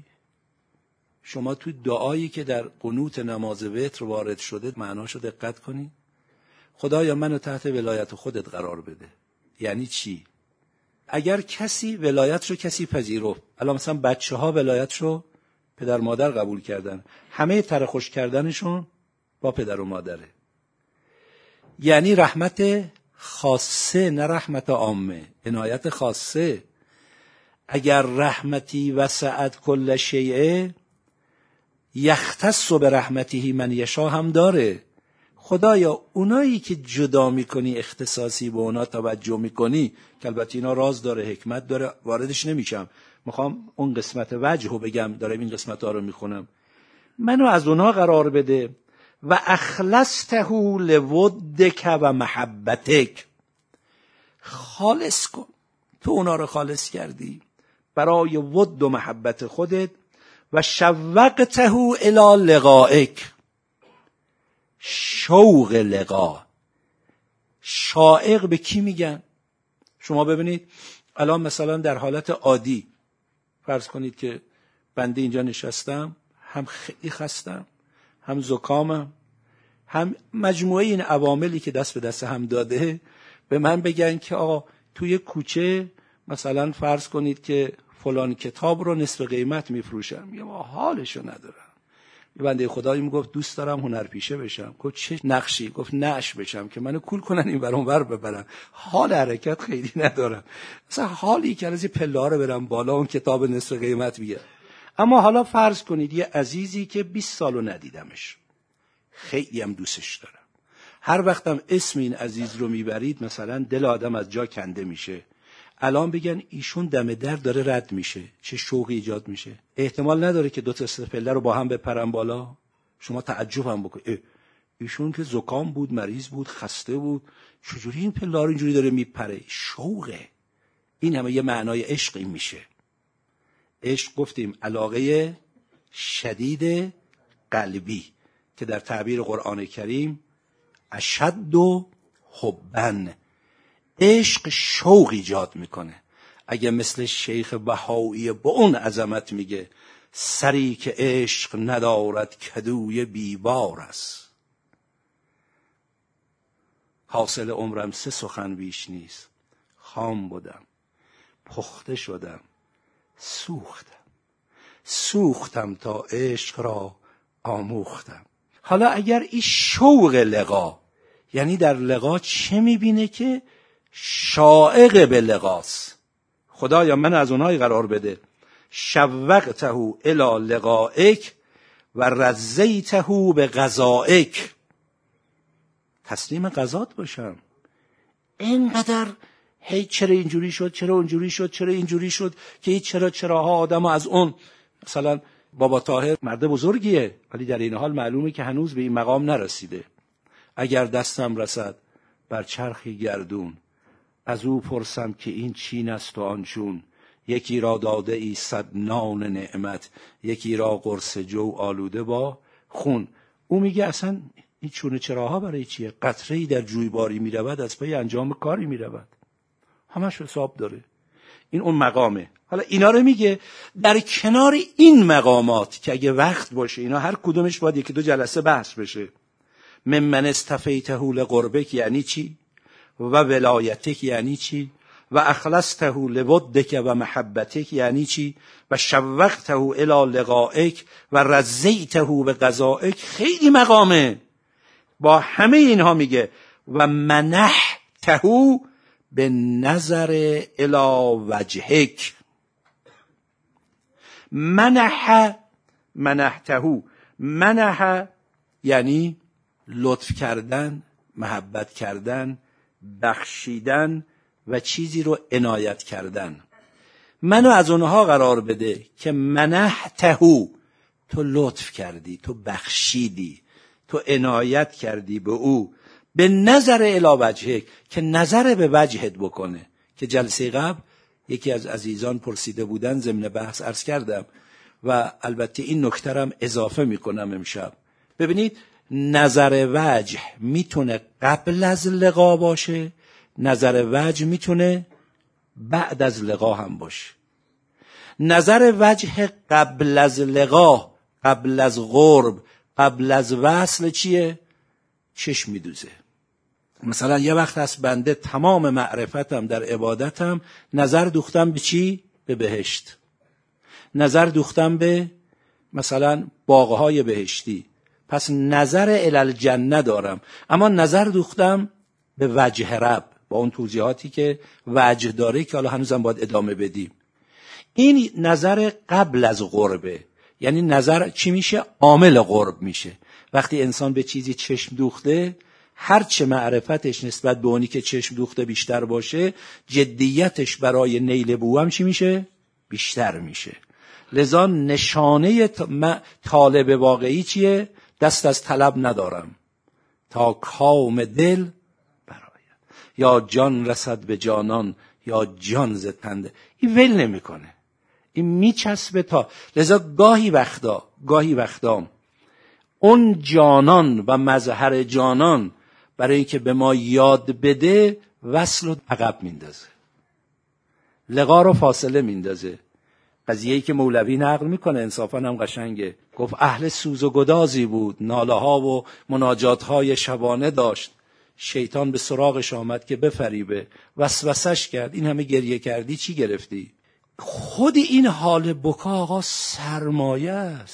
شما تو دعایی که در قنوت نماز وتر وارد شده معناشو دقت کنید. خدایا منو تحت ولایت خودت قرار بده. یعنی چی؟ اگر کسی ولایت رو کسی پذیرفت، الان مثلا بچه‌ها ولایت رو پدر مادر قبول کردن، همه تر خوش کردنشون با پدر و مادره، یعنی رحمت خاصه نه رحمت عامه، عنایت خاصه. اگر رحمتی وسعت کل شیء یختص برحمته من یشاء هم داره. خدایا اونایی که جدا میکنی، اختصاصی به اونا توجه میکنی، که البته اینا راز داره، حکمت داره، واردش نمیشم، میخوام اون قسمت وجه رو بگم، دارم این قسمت ها رو میخونم. منو از اونا قرار بده. و اخلصته لودک و محبتک، خالص کن، تو اونا رو خالص کردی برای ود و محبت خودت. و شوقته الی لقائک، شوق لقا. شائق به کی میگن؟ شما ببینید الان مثلا در حالت عادی فرض کنید که بنده اینجا نشستم، هم خیلی خستم، هم زکامم، هم مجموعه این عواملی که دست به دست هم داده، به من بگن که آقا توی کوچه مثلا فرض کنید که فلان کتاب رو نصف قیمت میفروشم، میگم حالشو ندارم. یه بنده خدایی میگفت دوست دارم هنرپیشه بشم. گفت چه نقشی؟ گفت نعش بشم که منو کول کنن این ور اون ور ببرن، حال حرکت خیلی ندارم، مثلا حالی که از این پله‌ها رو برم بالا اون کتاب نصف قیمت بگیرم. اما حالا فرض کنید یه عزیزی که 20 سالو ندیدمش، خیلی هم دوستش دارم، هر وقتم اسم این عزیز رو میبرید مثلا دل آدم از جا کنده میشه. الان بگن ایشون دم در داره رد میشه، چه شوقی ایجاد میشه. احتمال نداره که 2 تا 3 پله رو با هم بپرن بالا. شما تعجب هم بکنید، ایشون که زکام بود، مریض بود، خسته بود، چجوری این پله رو اینجوری داره میپره؟ شوقه. این همه یه معنای عشق این میشه. عشق گفتیم علاقه شدید قلبی که در تعبیر قرآن کریم اشد و حبن، عشق شوق ایجاد میکنه. اگه مثل شیخ بهایی با اون عظمت میگه سری که عشق ندارد کدوی بیبار است، حاصل عمرم 3 سخن بیش نیست، خام بودم، پخته شدم، سوختم تا عشق را آموختم. حالا اگر این شوق لقا، یعنی در لقا چه میبینه که شائق به لقاست. خدایا من از اونهای قرار بده. شوقته الی لقائک و رضیته به قضائک، تسلیم قضات باشم. اینقدر هی چرا اینجوری شد، چرا اونجوری شد، چرا اینجوری شد، که این چراها آدمو از اون، مثلا بابا طاهر مرد بزرگیه ولی در این حال معلومه که هنوز به این مقام نرسیده. اگر دستم رسد بر چرخی گردون، از او پرسم که این چین است و آن چون. یکی را داده ای 100 نان نعمت، یکی را قرص جو آلوده با خون. او میگه اصلا این چونه چراها برای چیه؟ قطره‌ای در جویباری میرود از پی انجام کاری میرود، همش حساب داره. این اون مقامه. حالا اینا رو میگه در کنار این مقامات که اگه وقت باشه اینا هر کدومش باید 1-2 جلسه بحث بشه. ممن استفیته لقربک یعنی چی؟ و ولایتک یعنی چی؟ و اخلصته لودک و محبتک یعنی چی؟ و شوقته الی لقائک و رضیته بقضائک. خیلی مقامه. با همه اینها میگه و منحته به نظر الی وجهک. منحته یعنی لطف کردن، محبت کردن، بخشیدن و چیزی رو عنایت کردن. منو از اونها قرار بده که منحته، تو لطف کردی، تو بخشیدی، تو عنایت کردی به او، به نظر الی وجهک، که نظر به وجهت بکنه. که جلسه قبل یکی از عزیزان پرسیده بودن، ضمن بحث عرض کردم و البته این نکته هم اضافه میکنم امشب. ببینید نظر وجه میتونه قبل از لقا باشه، نظر وجه میتونه بعد از لقا هم باشه. نظر وجه قبل از لقا، قبل از قرب، قبل از وصل چیه؟ چشم میدوزه. مثلا یه وقت هست بنده تمام معرفتم در عبادتم نظر دوختم به چی؟ به بهشت. نظر دوختم به مثلا باغهای بهشتی، پس نظر الی الجنه دارم. اما نظر دوختم به وجه رب، با اون توضیحاتی که وجه داره که حالا هنوزم باید ادامه بدیم. این نظر قبل از قربه. یعنی نظر چی میشه؟ عامل قرب میشه. وقتی انسان به چیزی چشم دوخته، هرچه معرفتش نسبت به اونی که چشم دوخته بیشتر باشه، جدیتش برای نیل بو هم چی میشه؟ بیشتر میشه. لذا نشانه طالب واقعی چیه؟ دست از طلب ندارم تا کام دل برآید، یا جان رسد به جانان یا جان ز تنده. این ول نمیکنه، این میچسبه تا. لذا گاهی وقتا اون جانان و مظهر جانان برای اینکه به ما یاد بده وصل رو عقب میندازه، لقا رو فاصله میندازه. قضیه‌ای که مولوی نقل میکنه انصافاً هم قشنگه. گفت اهل سوز و گدازی بود، ناله ها و مناجات های شبانه داشت. شیطان به سراغش آمد که بفریبه، وسوسش کرد. این همه گریه کردی چی گرفتی؟ خود این حال بکا آقا سرمایه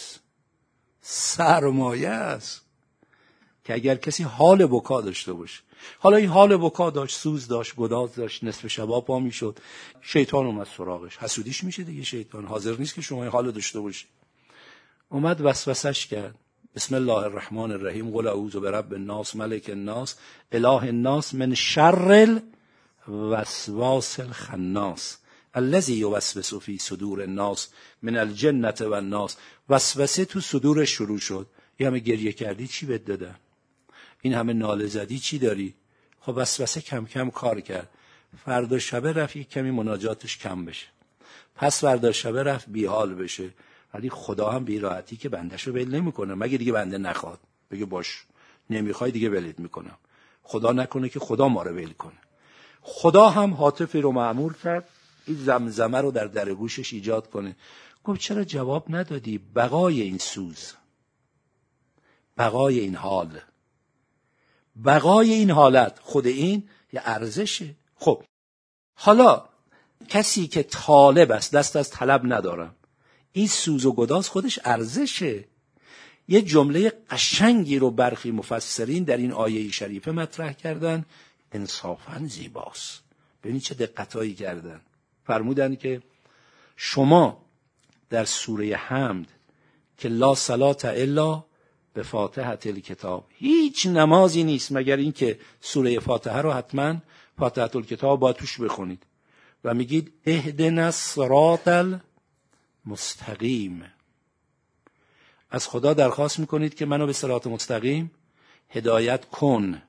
است که اگر کسی حال بکا داشته باشه. حالا این حال بکا داشت، سوز داشت، گداز داشت، نصف شبا پا میشد، شیطان اومد سراغش. حسودیش میشه دیگه، شیطان حاضر نیست که شما این حال داشته باشی. اومد وسوسش کرد. بسم الله الرحمن الرحیم، قل اعوذ برب الناس ملک الناس اله الناس من شر الوسواس الخناس الذی یوسوس فی صدور الناس من الجنة والناس. وسوسه تو صدورش شروع شد. این همه گریه کردی چی بهت دادن؟ این همه ناله زدی چی داری؟ خب وسوسه کم کم کار کرد. فردا شبه رفت یک کمی مناجاتش کم بشه، پس فردا شبه رفت بیحال بشه. ولی خدا هم بی راحتی که بندهشو ول نمیکنه، مگه دیگه بنده نخواد بگه باش نمیخوای دیگه ولت میکنم. خدا نکنه که خدا ما رو ول کنه. خدا هم هاتفی رو مأمور کرد این زمزمه رو در گوشش ایجاد کنه. گفت چرا جواب ندادی؟ بقای این سوز، بقای این حال، بقای این حالت، خود این یه ارزشه. خب حالا کسی که طالب است، دست از طلب ندارم، این سوز و گداز خودش ارزشه. یه جمله قشنگی رو برخی مفسرین در این آیه شریفه مطرح کردن، انصافاً زیباست. ببینید چه دقتایی کردن. فرمودن که شما در سوره حمد که لا صلات الا به فاتحه الکتاب، هیچ نمازی نیست مگر این که سوره فاتحه رو حتما فاتحه الکتاب باید توش بخونید و میگید اهدنا الصراط المستقیم. از خدا درخواست میکنید که منو به صراط مستقیم هدایت کن،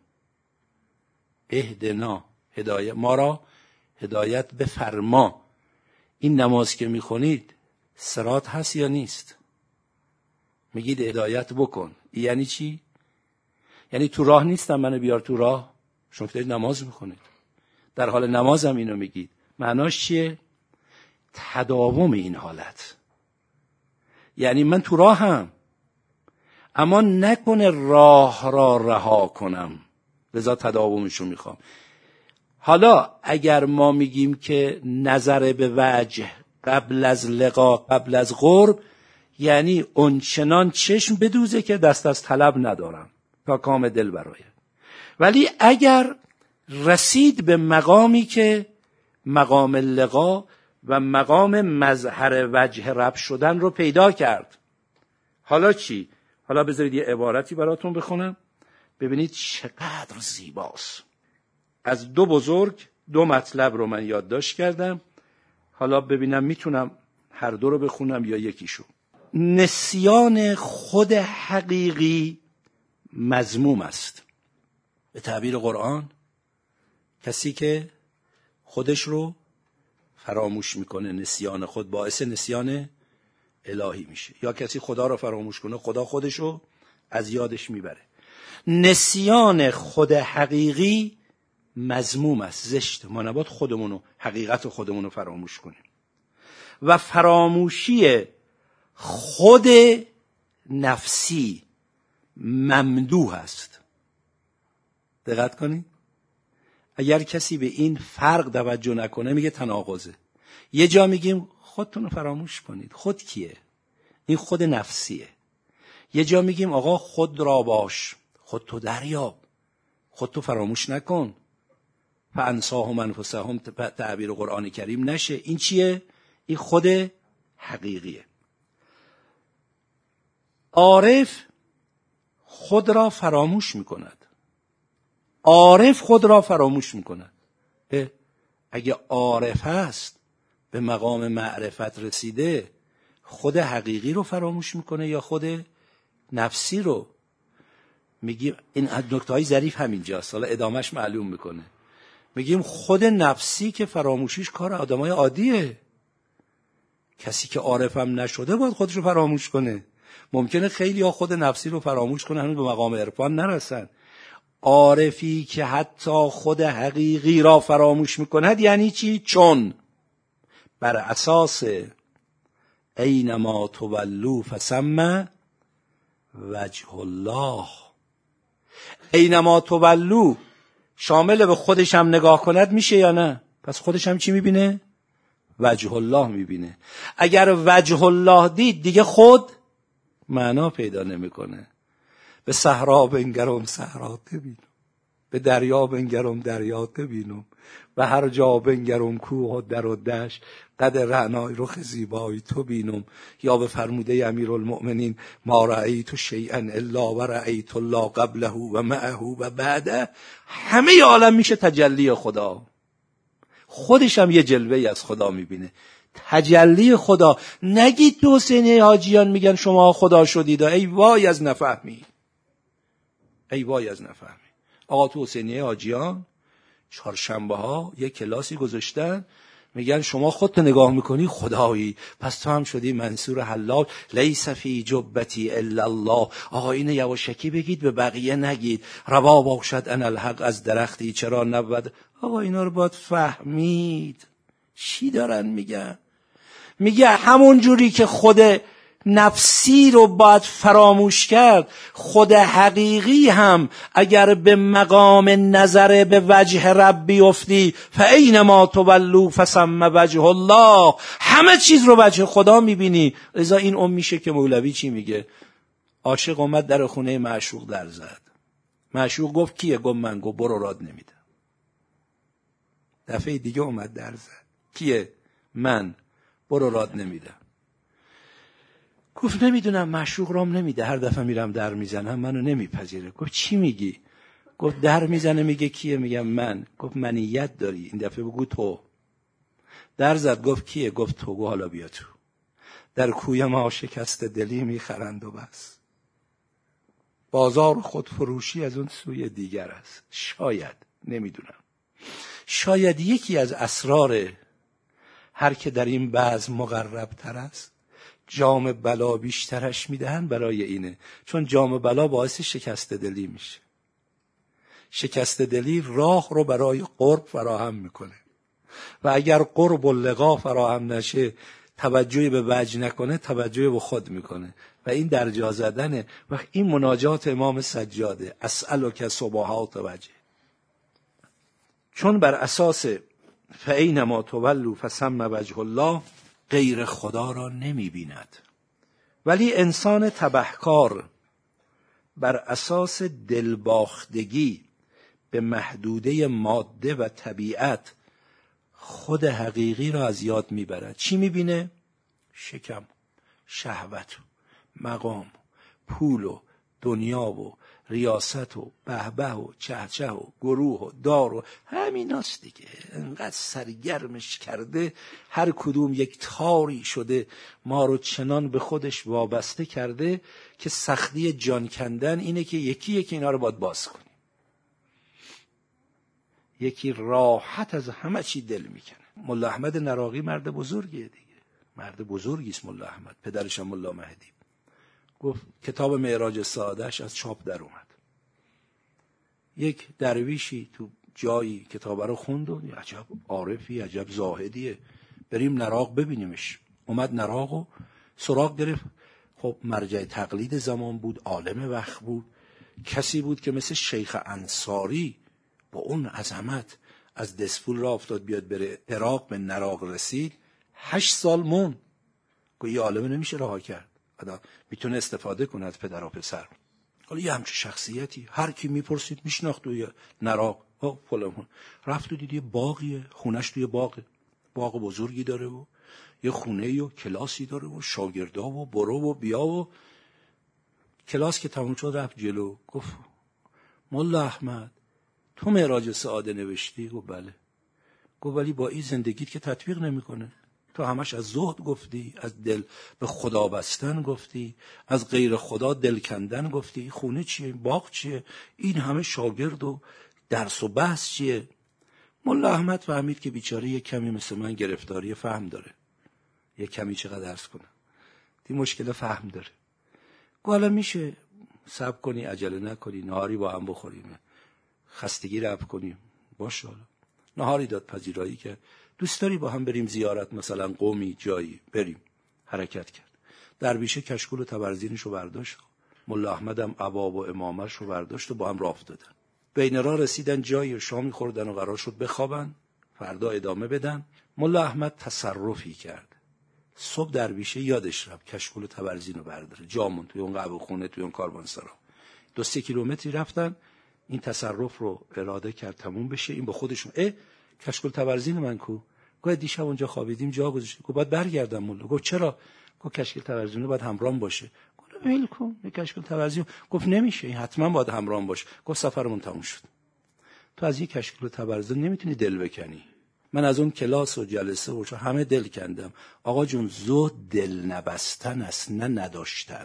اهدنا، هدایت ما را هدایت بفرما. این نماز که میخونید صراط هست یا نیست؟ میگید هدایت بکن، یعنی چی؟ یعنی تو راه نیستم منو بیار تو راه؟ شما که دارید نماز میخونید، در حال نمازم اینو میگید. معناش چیه؟ تداوم این حالت. یعنی من تو راهم، اما نکنه راه را رها کنم، لذا تداومشو میخوام. حالا اگر ما میگیم که نظر به وجه قبل از لقا قبل از قرب، یعنی اونچنان چشم بدوزه که دست از طلب ندارم تا کام دل برایه. ولی اگر رسید به مقامی که مقام لقا و مقام مظهر وجه رب شدن رو پیدا کرد، حالا چی؟ حالا بذارید یه عبارتی براتون بخونم ببینید چقدر زیباست. از دو بزرگ دو مطلب رو من یادداشت کردم، حالا ببینم میتونم هر دو رو بخونم یا یکیشو. نسیان خود حقیقی مذموم است. به تعبیر قرآن کسی که خودش رو فراموش میکنه، نسیان خود باعث نسیان الهی میشه. یا کسی خدا رو فراموش کنه، خدا خودش رو از یادش میبره. نسیان خود حقیقی مذموم است، زشت. ما نباید خودمونو، حقیقت خودمونو فراموش کنیم. و فراموشی خود نفسی ممدوح است. دقت کنید، اگر کسی به این فرق توجه نکنه میگه تناقضه. یه جا میگیم خودتون رو فراموش کنید. خود کیه؟ این خود نفسیه. یه جا میگیم آقا خود را باش، خود تو دریاب، خود تو فراموش نکن. فانساهم انفسهم تعبیر قرآن کریم نشه. این چیه؟ این خود حقیقیه. عارف خود را فراموش میکند. عارف خود را فراموش میکند. اگه عارف هست، به مقام معرفت رسیده، خود حقیقی رو فراموش میکنه یا خود نفسی رو؟ میگیم این نکته‌های ظریف همینجاست، حالا ادامهش معلوم میکنه. میگیم خود نفسی که فراموشیش کار آدمای عادیه. کسی که عارفم نشده باید خودش رو فراموش کنه. ممکنه خیلی ها خود نفسی رو فراموش کنه، هنوز به مقام عرفان نرسن. عارفی که حتی خود حقیقی را فراموش میکند یعنی چی؟ چون بر اساس اینما تولوا فثم وجه الله. اینما تولوا شامل به خودش هم نگاه کند میشه یا نه؟ پس خودش هم چی میبینه؟ وجه الله میبینه. اگر وجه الله دید دیگه خود معنا پیدا نمیکنه. به صحرا بنگرم صحرا ببینم، به دریا بنگرم دریا ببینم، به هر جا بنگرم کوه و در و دشت قد رعنای رخ زیبای تو بینم. یا به فرموده امیرالمؤمنین ما رأیت شیئا الا و رأیت الله قبله و معه و بعده. همه عالم میشه تجلی خدا. خودش هم یه جلوه‌ای از خدا میبینه، تجلی خدا. نگید تو حسینیه حاجیان میگن شما خدا شدید، ای وای از نفهمی، ای وای از نفهمی. آقا تو حسینیه حاجیان چهارشنبه ها یه کلاسی گذاشتن، میگن شما خودت نگاه میکنی خدایی، پس تو هم شدی منصور حلال. لیس فی جبتی الا الله. آقا اینو یواشکی بگید، به بقیه نگید. روا باشد ان الحق از درختی چرا نبود. آقا اینا رو باید فهمید. چی دارن میگن؟ میگه همون جوری که خود نفسی رو باید فراموش کرد، خود حقیقی هم اگر به مقام نظر به وجه رب بیفتی، فاینما تولوا فثم وجه الله، همه چیز رو وجه خدا میبینی. لذا این میشه که مولوی چی میگه؟ عاشق اومد در خونه معشوق در زد. معشوق گفت کیه؟ گفت من. گفت برو راد نمیدم. دفعه دیگه اومد در زد. کیه؟ من. برو راد نمیدم. گفت نمیدونم، معشوق رام نمیده، هر دفعه میرم در میزنم منو نمیپذیره. گفت چی میگی؟ گفت در میزنه میگه کیه؟ میگم من. گفت منیت داری، این دفعه بگو تو. در زد. گفت کیه؟ گفت تو. گفت حالا بیا تو. در کوی ما شکست دلی میخرند و بس. بازار خودفروشی از اون سوی دیگر است. شاید، نمیدونم، شاید یکی از اسرار هر که در این بزم مقرب تر است جام بلا بیشترش میدهن برای اینه، چون جام بلا باعث شکست دلی میشه. شکست دلی راه رو برای قرب فراهم میکنه و اگر قرب و لقا فراهم نشه، توجهی به وجه نکنه، توجهی به خود میکنه و این در جا زدنه. و این مناجات امام سجاده، اسألک سبحات وجه، چون بر اساس فاینما تولوا فثم وجه الله غیر خدا را نمیبیند. ولی انسان تبهکار بر اساس دلباختگی به محدوده ماده و طبیعت خود حقیقی را از یاد میبرد. چی میبینه؟ شکم، شهوت، مقام، پول و دنیا و ریاست و بهبه و چهچه و گروه و دار و همیناست دیگه. انقدر سرگرمش کرده، هر کدوم یک تاری شده، ما رو چنان به خودش وابسته کرده که سختی جان کندن اینه که یکی یکی اینا رو باید باز کنی. یکی راحت از همه چی دل میکنه. ملا احمد نراقی مرد بزرگیه دیگه، مرد بزرگیست ملا احمد، پدرش هم ملا مهدی. گفت کتاب معراج سعاده‌اش از چاپ در اومد. یک درویشی تو جایی کتاب رو خوند و عجب عارفی، عجب زاهدیه، بریم نراق ببینیمش. اومد نراق و سراغ گرفت. خب مرجع تقلید زمان بود، عالم وقت بود، کسی بود که مثل شیخ انصاری با اون عظمت از دسفول را افتاد بیاد بره عراق، به نراق رسید. 8 سال مون. گویا یه عالم نمیشه رها کرد، آدم میتونه استفاده کنه از پدر و پسر. حالا یه همچه شخصیتی هر کی میپرسید میشناخت. توی نراق فلان رفت و دید یه باغیه، خونش توی باغه، باغ بزرگی داره و یه خونه و کلاسی داره و شاگردا و برو و بیا. و کلاس که تموم شد رفت جلو، گفت ملا احمد تو معراج سعاده نوشتی؟ گفت بله. گفت ولی با این زندگیت که تطبیق نمیکنه. تو همش از زهد گفتی، از دل به خدا بستن گفتی، از غیر خدا دل کندن گفتی. خونه چیه؟ باغ چیه؟ این همه شاگرد و درس و بحث چیه؟ ملا احمد فهمید که بیچاره یک کمی مثل من گرفتاری فهم داره. یک کمی چقدر درس کنه؟ این مشکل فهم داره. گفت حالا میشه صبر کنی، عجله نکنی، نهاری با هم بخوریم، خستگی رفع کنیم. باشه. حالا نهاری داد، پذیرایی کرد. دوست داری با هم بریم زیارت مثلا قومی جایی؟ بریم. حرکت کرد. درویشه کشکول و تبرزینش رو برداشت، ملا احمد هم عباب و امامش رو برداشت و با هم راه افتادن. بین راه رسیدن جایی، شامی خوردن و قرار شد بخوابن، فردا ادامه بدن. ملا احمد تصرفی کرد. صبح درویشه یادش رفت کشکول و تبرزین رو برداره، جامون توی اون قهوه خونه، توی اون کاروانسرا. 2-3 کیلومتری رفتن. این تصرف رو اراده کرد تموم بشه. این با خودشون کشکول تبرزین من کو؟ گفت دیشب اونجا خوابیدیم جا گذاشتیم. گفت باید برگردم مولا. گفت چرا؟ گفت کشکول تبرزین باید همراهم باشه. گفت ول کن کشکول تبرزین. گفت نمیشه، این حتما باید همراهم باشه. گفت سفرمون تموم شد. تو از یک کشکول تبرزین نمیتونی دل بکنی. من از اون کلاس و جلسه و همه دل کندم. آقا جون، زهد دل نبستن است، نه نداشتن.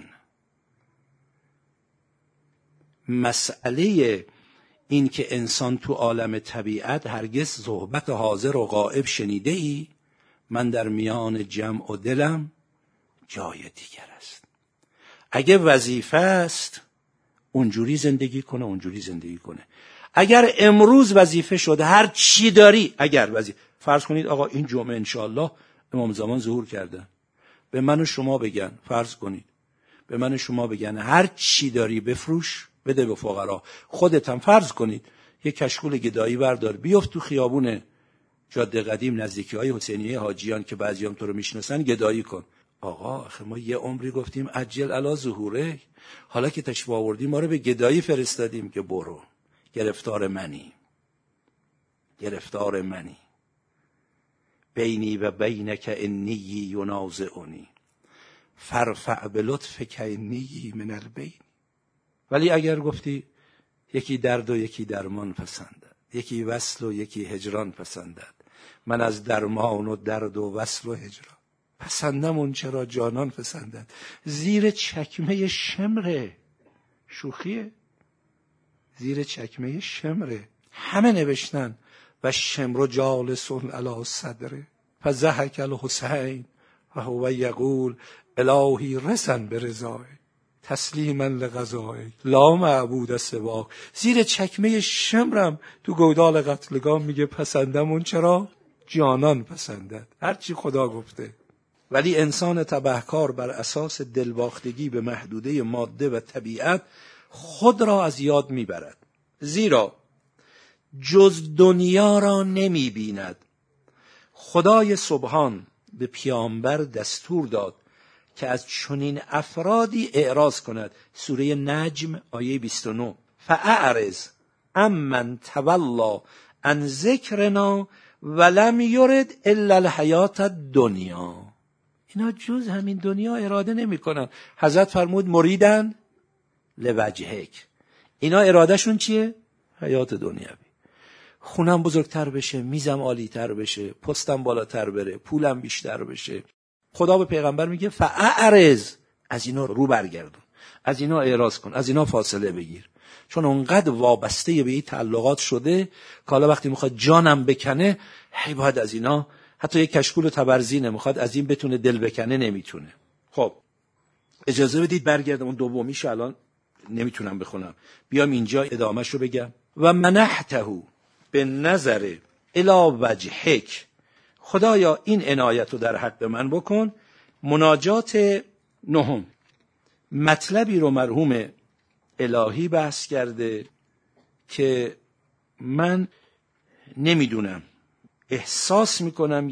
مسئله این که انسان تو عالم طبیعت هرگز صحبت حاضر و غائب شنیده ای؟ من در میان جمع و دلم جای دیگر است. اگه وظیفه است اونجوری زندگی کنه، اونجوری زندگی کنه. اگر امروز وظیفه شده هر چی داری، اگر وظیفه، فرض کنید آقا این جمعه انشاءالله امام زمان ظهور کردن، به من و شما بگن، فرض کنید به من و شما بگن هر چی داری بفروش بده به فقرا. خودت هم فرض کنید یک کشکول گدایی بردار، بیفت تو خیابون جاده قدیم نزدیکی‌های حسینیه حاجیان که بعضیام تو رو میشناسن، گدایی کن. آقا آخه ما یه عمری گفتیم عجل علی ظهوره، حالا که تشریف آوردی ما رو به گدایی فرستادیم که برو. گرفتار منی، گرفتار منی. بینی و بینک انی ینازعنی فرفع بلطفک انی من البین. ولی اگر گفتی یکی درد و یکی درمان پسندد، یکی وصل و یکی هجران پسندد، من از درمان و درد و وصل و هجران پسندم، اون چرا جانان پسندد. زیر چکمه شمره شوخیه. زیر چکمه شمره. همه نوشتن و شمر جالس علی صدره فضحک الحسین و هو یقول الهی رسن به رضای تسلیما لقضای لا معبود سواک. زیر چکمه شمرم تو گودال قتلگاه میگه پسندمون چرا؟ جانان پسندد، هرچی خدا گفته. ولی انسان تبهکار بر اساس دلباختگی به محدوده ماده و طبیعت خود را از یاد میبرد، زیرا جز دنیا را نمی بیند. خدای سبحان به پیامبر دستور داد که از چنین افرادی اعراض کند. سوره نجم آیه 29 فاعرض عمن تولی عن ذکرنا ولم یرد الا الحیات الدنیا. اینا جز همین دنیا اراده نمی کنن. حضرت فرمود مریدن لوجهک. اینا ارادهشون چیه؟ حیات دنیوی. خونم بزرگتر بشه، میزم عالی‌تر بشه، پستم بالاتر بره، پولم بیشتر بشه. خدا به پیغمبر میگه فاعرض، از اینا رو برگردون، از اینا اعراض کن، از اینا فاصله بگیر. چون اونقدر وابسته به این تعلقات شده که حالا وقتی میخواد جانم بکنه هی باید از اینا، حتی یک کشکول تبرزینه میخواد از این بتونه دل بکنه نمیتونه. خب اجازه بدید برگردم. اون دومیش الان نمیتونم بخونم، بیام اینجا ادامهش رو بگم. و منحته به نظر الی وجهک، خدایا این عنایت رو در حق من بکن. مناجات نهم، مطلبی رو مرحوم الهی بحث کرده که من نمیدونم، احساس میکنم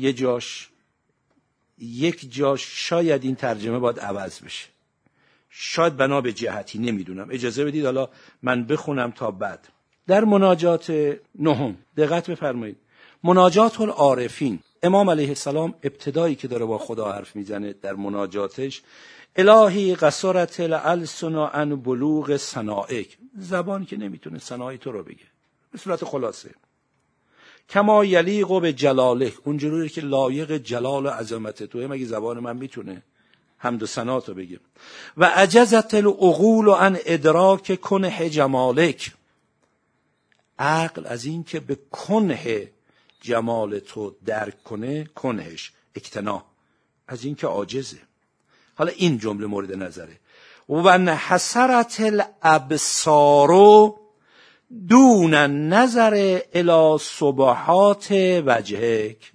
یک جاش شاید این ترجمه باید عوض بشه، شاید بنا به جهتی، نمیدونم. اجازه بدید حالا من بخونم تا بعد. در مناجات نهم دقت بفرمایید. مناجات العارفین، امام علیه السلام ابتدایی که داره با خدا حرف میزنه در مناجاتش، الهی قصرت الالسن عن بلوغ ثنائک، زبان که نمیتونه ثنای تو رو بگه، به صورت خلاصه. کما یلیق به جلاله، اونجوری که لایق جلال و عظمت توه، مگه زبان من میتونه حمد و ثنا تو بگه. و عجزت العقول عن ادراک کنه جمالک، عقل از این که به کنه جمال تو درک کنه، کنهش اکتنا، از این که عاجزه. حالا این جمله مورد نظره. و انحسرت الابصار دون نظر الی صبحات وجهک.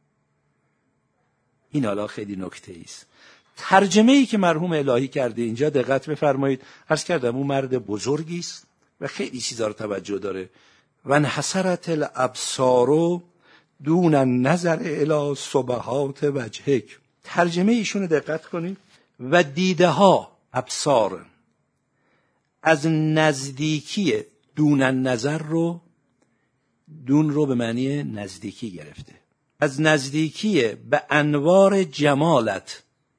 این حالا خیلی نکته ایست. ترجمه ای که مرحوم الهی کرده اینجا دقت بفرمایید. عرض کردم اون مرد بزرگی است و خیلی چیزا رو توجه داره. و انحسرت الابصار دون نظر الی صبحات وجهک. ترجمه ایشون رو دقت کنید. و دیده ها، ابصار، از نزدیکی دون نظر رو، دون رو به معنی نزدیکی گرفته، از نزدیکی به انوار جمالت.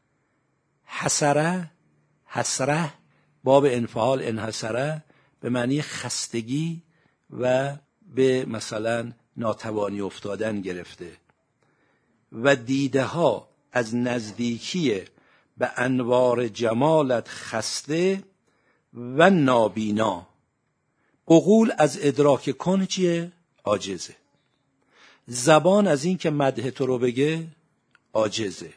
حسره باب انفعال انحسره به معنی خستگی و به مثلا ناتوانی افتادن گرفته. و دیده ها از نزدیکی به انوار جمالت خسته و نابینا. عقول از ادراک کن چیه؟ عاجزه. زبان از این که مدح تو رو بگه عاجزه.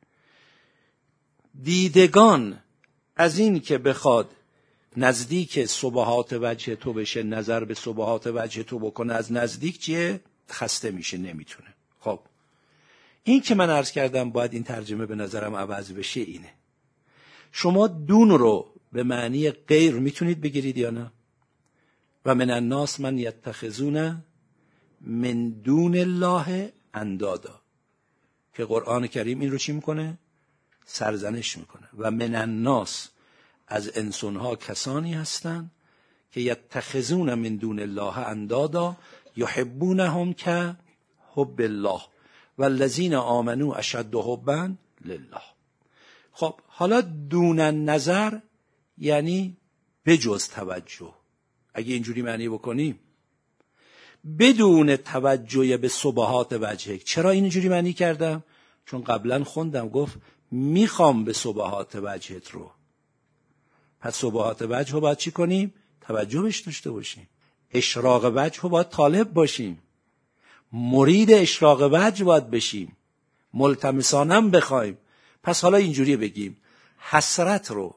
دیدگان از این که بخواد نزدیک صبحات وجه تو بشه، نظر به صبحات وجه تو بکنه، از نزدیک چیه؟ خسته میشه، نمیتونه. خب این که من عرض کردم باید این ترجمه به نظرم عوض بشه اینه. شما دون رو به معنی غیر میتونید بگیرید یا نه؟ و من الناس من یتخذون من دون الله اندادا، که قرآن کریم این رو چی میکنه؟ سرزنش میکنه. و من الناس، از انسانها کسانی هستن که یتخذون من دون الله اندادا یحبونهم که حب الله والذین آمنوا اشد حبا لله. خب حالا دون نظر یعنی بجز توجه. اگه اینجوری معنی بکنیم بدون توجه به صبحات وجهک. چرا اینجوری معنی کردم؟ چون قبلا خوندم گفت میخوام به صبحات وجهت رو. پس سبحات وجه رو باید چی کنیم؟ توجه بهش داشته باشیم. اشراق وجه رو باید طالب باشیم. مرید اشراق وجه باید بشیم. ملتمسانم بخوایم. پس حالا اینجوری بگیم حسرت رو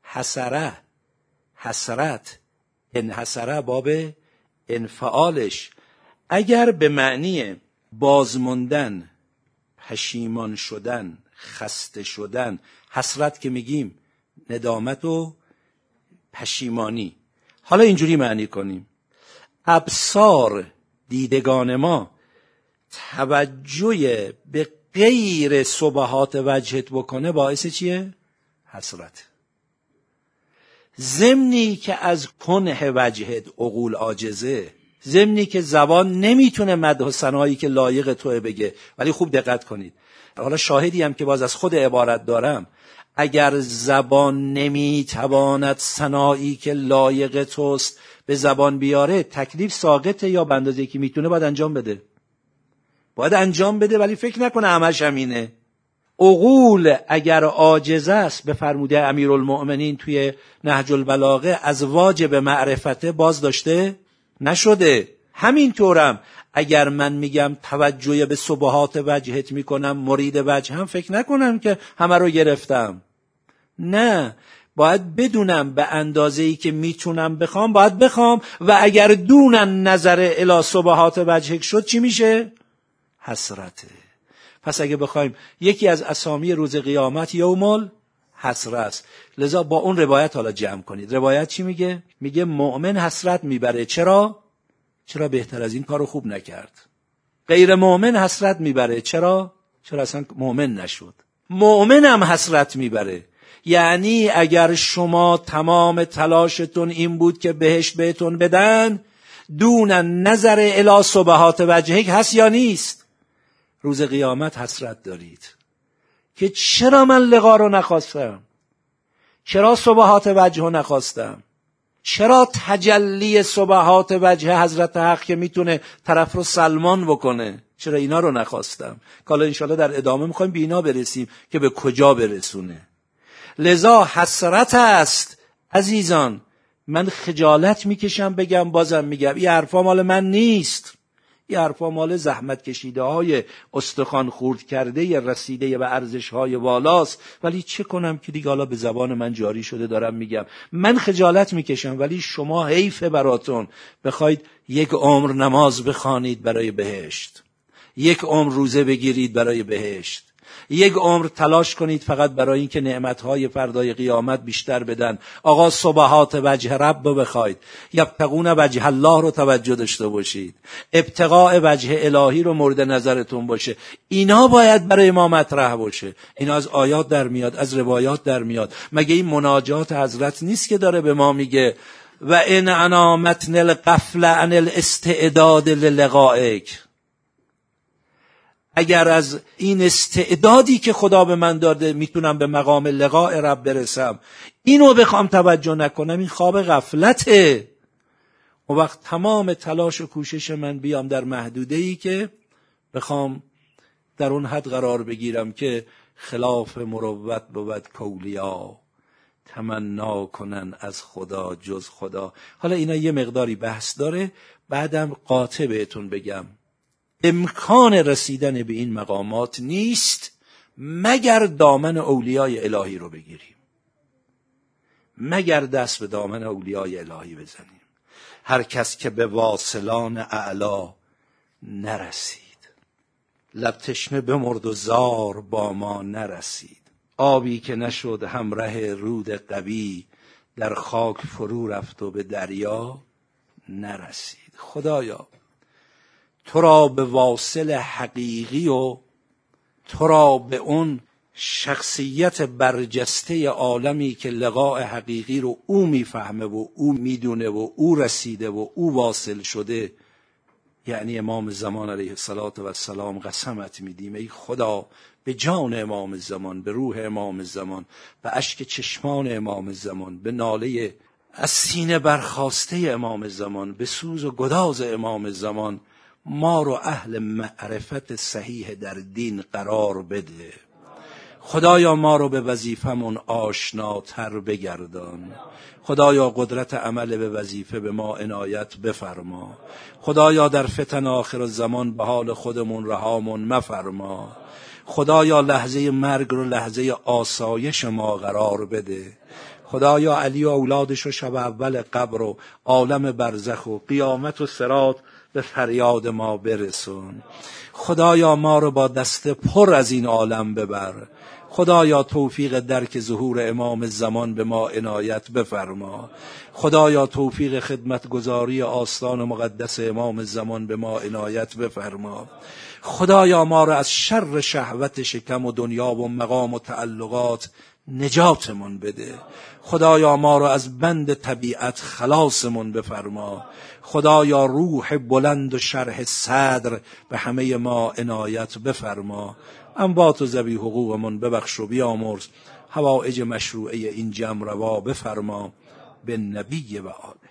حسرت انحسره باب انفعالش اگر به معنی بازماندن، پشیمان شدن، خسته شدن، حسرت که میگیم ندامت و پشیمانی، حالا اینجوری معنی کنیم ابصار دیدگان ما توجه به غیر سبحات وجهت بکنه باعث چیه؟ حسرت. ضمنی که از کنه وجهت عقول عاجزه، ضمنی که زبان نمیتونه مدح و ثنایی که لایق توه بگه. ولی خوب دقت کنید، حالا شاهدی هم که باز از خود عبارت دارم، اگر زبان نمیتواند ثنایی که لایق توست به زبان بیاره، تکلیف ساقطه یا به اندازه‌ای که میتونه باید انجام بده. ولی فکر نکنه همش همینه. عقول اگر عاجز است، به فرموده امیرالمؤمنین توی نهج البلاغه، از واجب معرفته باز داشته نشده. همینطورم اگر من میگم توجه به سبحات وجهت میکنم، مرید وجه هم، فکر نکنم که همه رو گرفتم. نه، باید بدونم به اندازه‌ای که میتونم بخوام باید بخوام، و اگر دون نظر الی سبحات وجهک شد چی میشه؟ حسرته. پس اگه بخوایم یکی از اسامی روز قیامت یوم الحسره است. لذا با اون روایت حالا جمع کنید. روایت چی میگه؟ میگه مؤمن حسرت میبره. چرا بهتر از این کارو خوب نکرد. غیر مؤمن حسرت میبره. چرا اصلا مؤمن نشد. مؤمن هم حسرت میبره. یعنی اگر شما تمام تلاشتون این بود که بهشت بهتون بدن، دون نظر الی سبحات وجهک هست یا نیست؟ روز قیامت حسرت دارید که چرا من لقا رو نخواستم، چرا سبحات وجه رو نخواستم، چرا تجلی سبحات وجه حضرت حق که میتونه طرف رو سلمان بکنه، چرا اینا رو نخواستم؟ که حالا انشاءالله در ادامه میخوایم به اینا برسیم که به کجا برسونه. لذا حسرت است عزیزان. من خجالت میکشم بگم، بازم میگم این حرفا مال من نیست. این حرفا مال زحمت کشیده های استخوان خورد کرده رسیده به ارزش های والاست. ولی چه کنم که دیگه حالا به زبان من جاری شده دارم میگم. من خجالت میکشم، ولی شما حیفه براتون بخواید یک عمر نماز بخوانید برای بهشت، یک عمر روزه بگیرید برای بهشت، یک عمر تلاش کنید فقط برای اینکه نعمتهای فردای قیامت بیشتر بدن. آقا سبحات وجه رب رو بخواید، یبتغون وجه الله رو توجه داشته باشید، ابتغاء وجه الهی رو مورد نظرتون باشه. اینا باید برای ما مطرح باشه. اینا از آیات در میاد، از روایات در میاد. مگه این مناجات حضرت نیست که داره به ما میگه و ان انا متن القفل عن الاستعداد للقائک؟ اگر از این استعدادی که خدا به من داده میتونم به مقام لقاء رب برسم، اینو بخوام توجه نکنم، این خواب غفلته. اون وقت تمام تلاش و کوشش من بیام در محدوده‌ای که بخوام در اون حد قرار بگیرم که خلاف مروت بود کولیا، تمنا کنن از خدا جز خدا. حالا اینا یه مقداری بحث داره، بعدم قاطع بهتون بگم امکان رسیدن به این مقامات نیست مگر دامن اولیای الهی رو بگیریم، مگر دست به دامن اولیای الهی بزنیم. هر کس که به واصلان اعلا نرسید، لب تشنه بمرد و زار با ما نرسید. آبی که نشد همراه رود قوی، در خاک فرو رفت و به دریا نرسید. خدایا تو را به واصل حقیقی و تو را به اون شخصیت برجسته عالمی که لقاء حقیقی رو او میفهمه و او میدونه و او رسیده و او واصل شده، یعنی امام زمان علیه السلام، قسمت میدیم ای خدا به جان امام زمان، به روح امام زمان، به اشک چشمان امام زمان، به ناله از سینه برخاسته امام زمان، به سوز و گداز امام زمان، ما رو اهل معرفت صحیح در دین قرار بده. خدایا ما رو به وظیفمون آشناتر بگردان. خدایا قدرت عمل به وظیفه به ما عنایت بفرما. خدایا در فتن آخر الزمان به حال خودمون رهامون مفرما. خدایا لحظه مرگ رو لحظه آسایش ما قرار بده. خدایا علی و اولادش و شب اول قبر و عالم برزخ و قیامت و صراط به فریاد ما برسون. خدایا ما رو با دست پر از این عالم ببر. خدایا توفیق درک ظهور امام زمان به ما عنایت بفرما. خدایا توفیق خدمتگزاری آستان مقدس امام زمان به ما عنایت بفرما. خدایا ما را از شر شهوت شکم و دنیا و مقام و تعلقات نجاتمون بده. خدایا ما را از بند طبیعت خلاصمون بفرما. خدایا روح بلند و شرح صدر به همه ما عنایت بفرما. اموات و ذوی حقوقمون ببخش و بیامرز. حوائج مشروعه این جمع روا بفرما. به نبی و آل.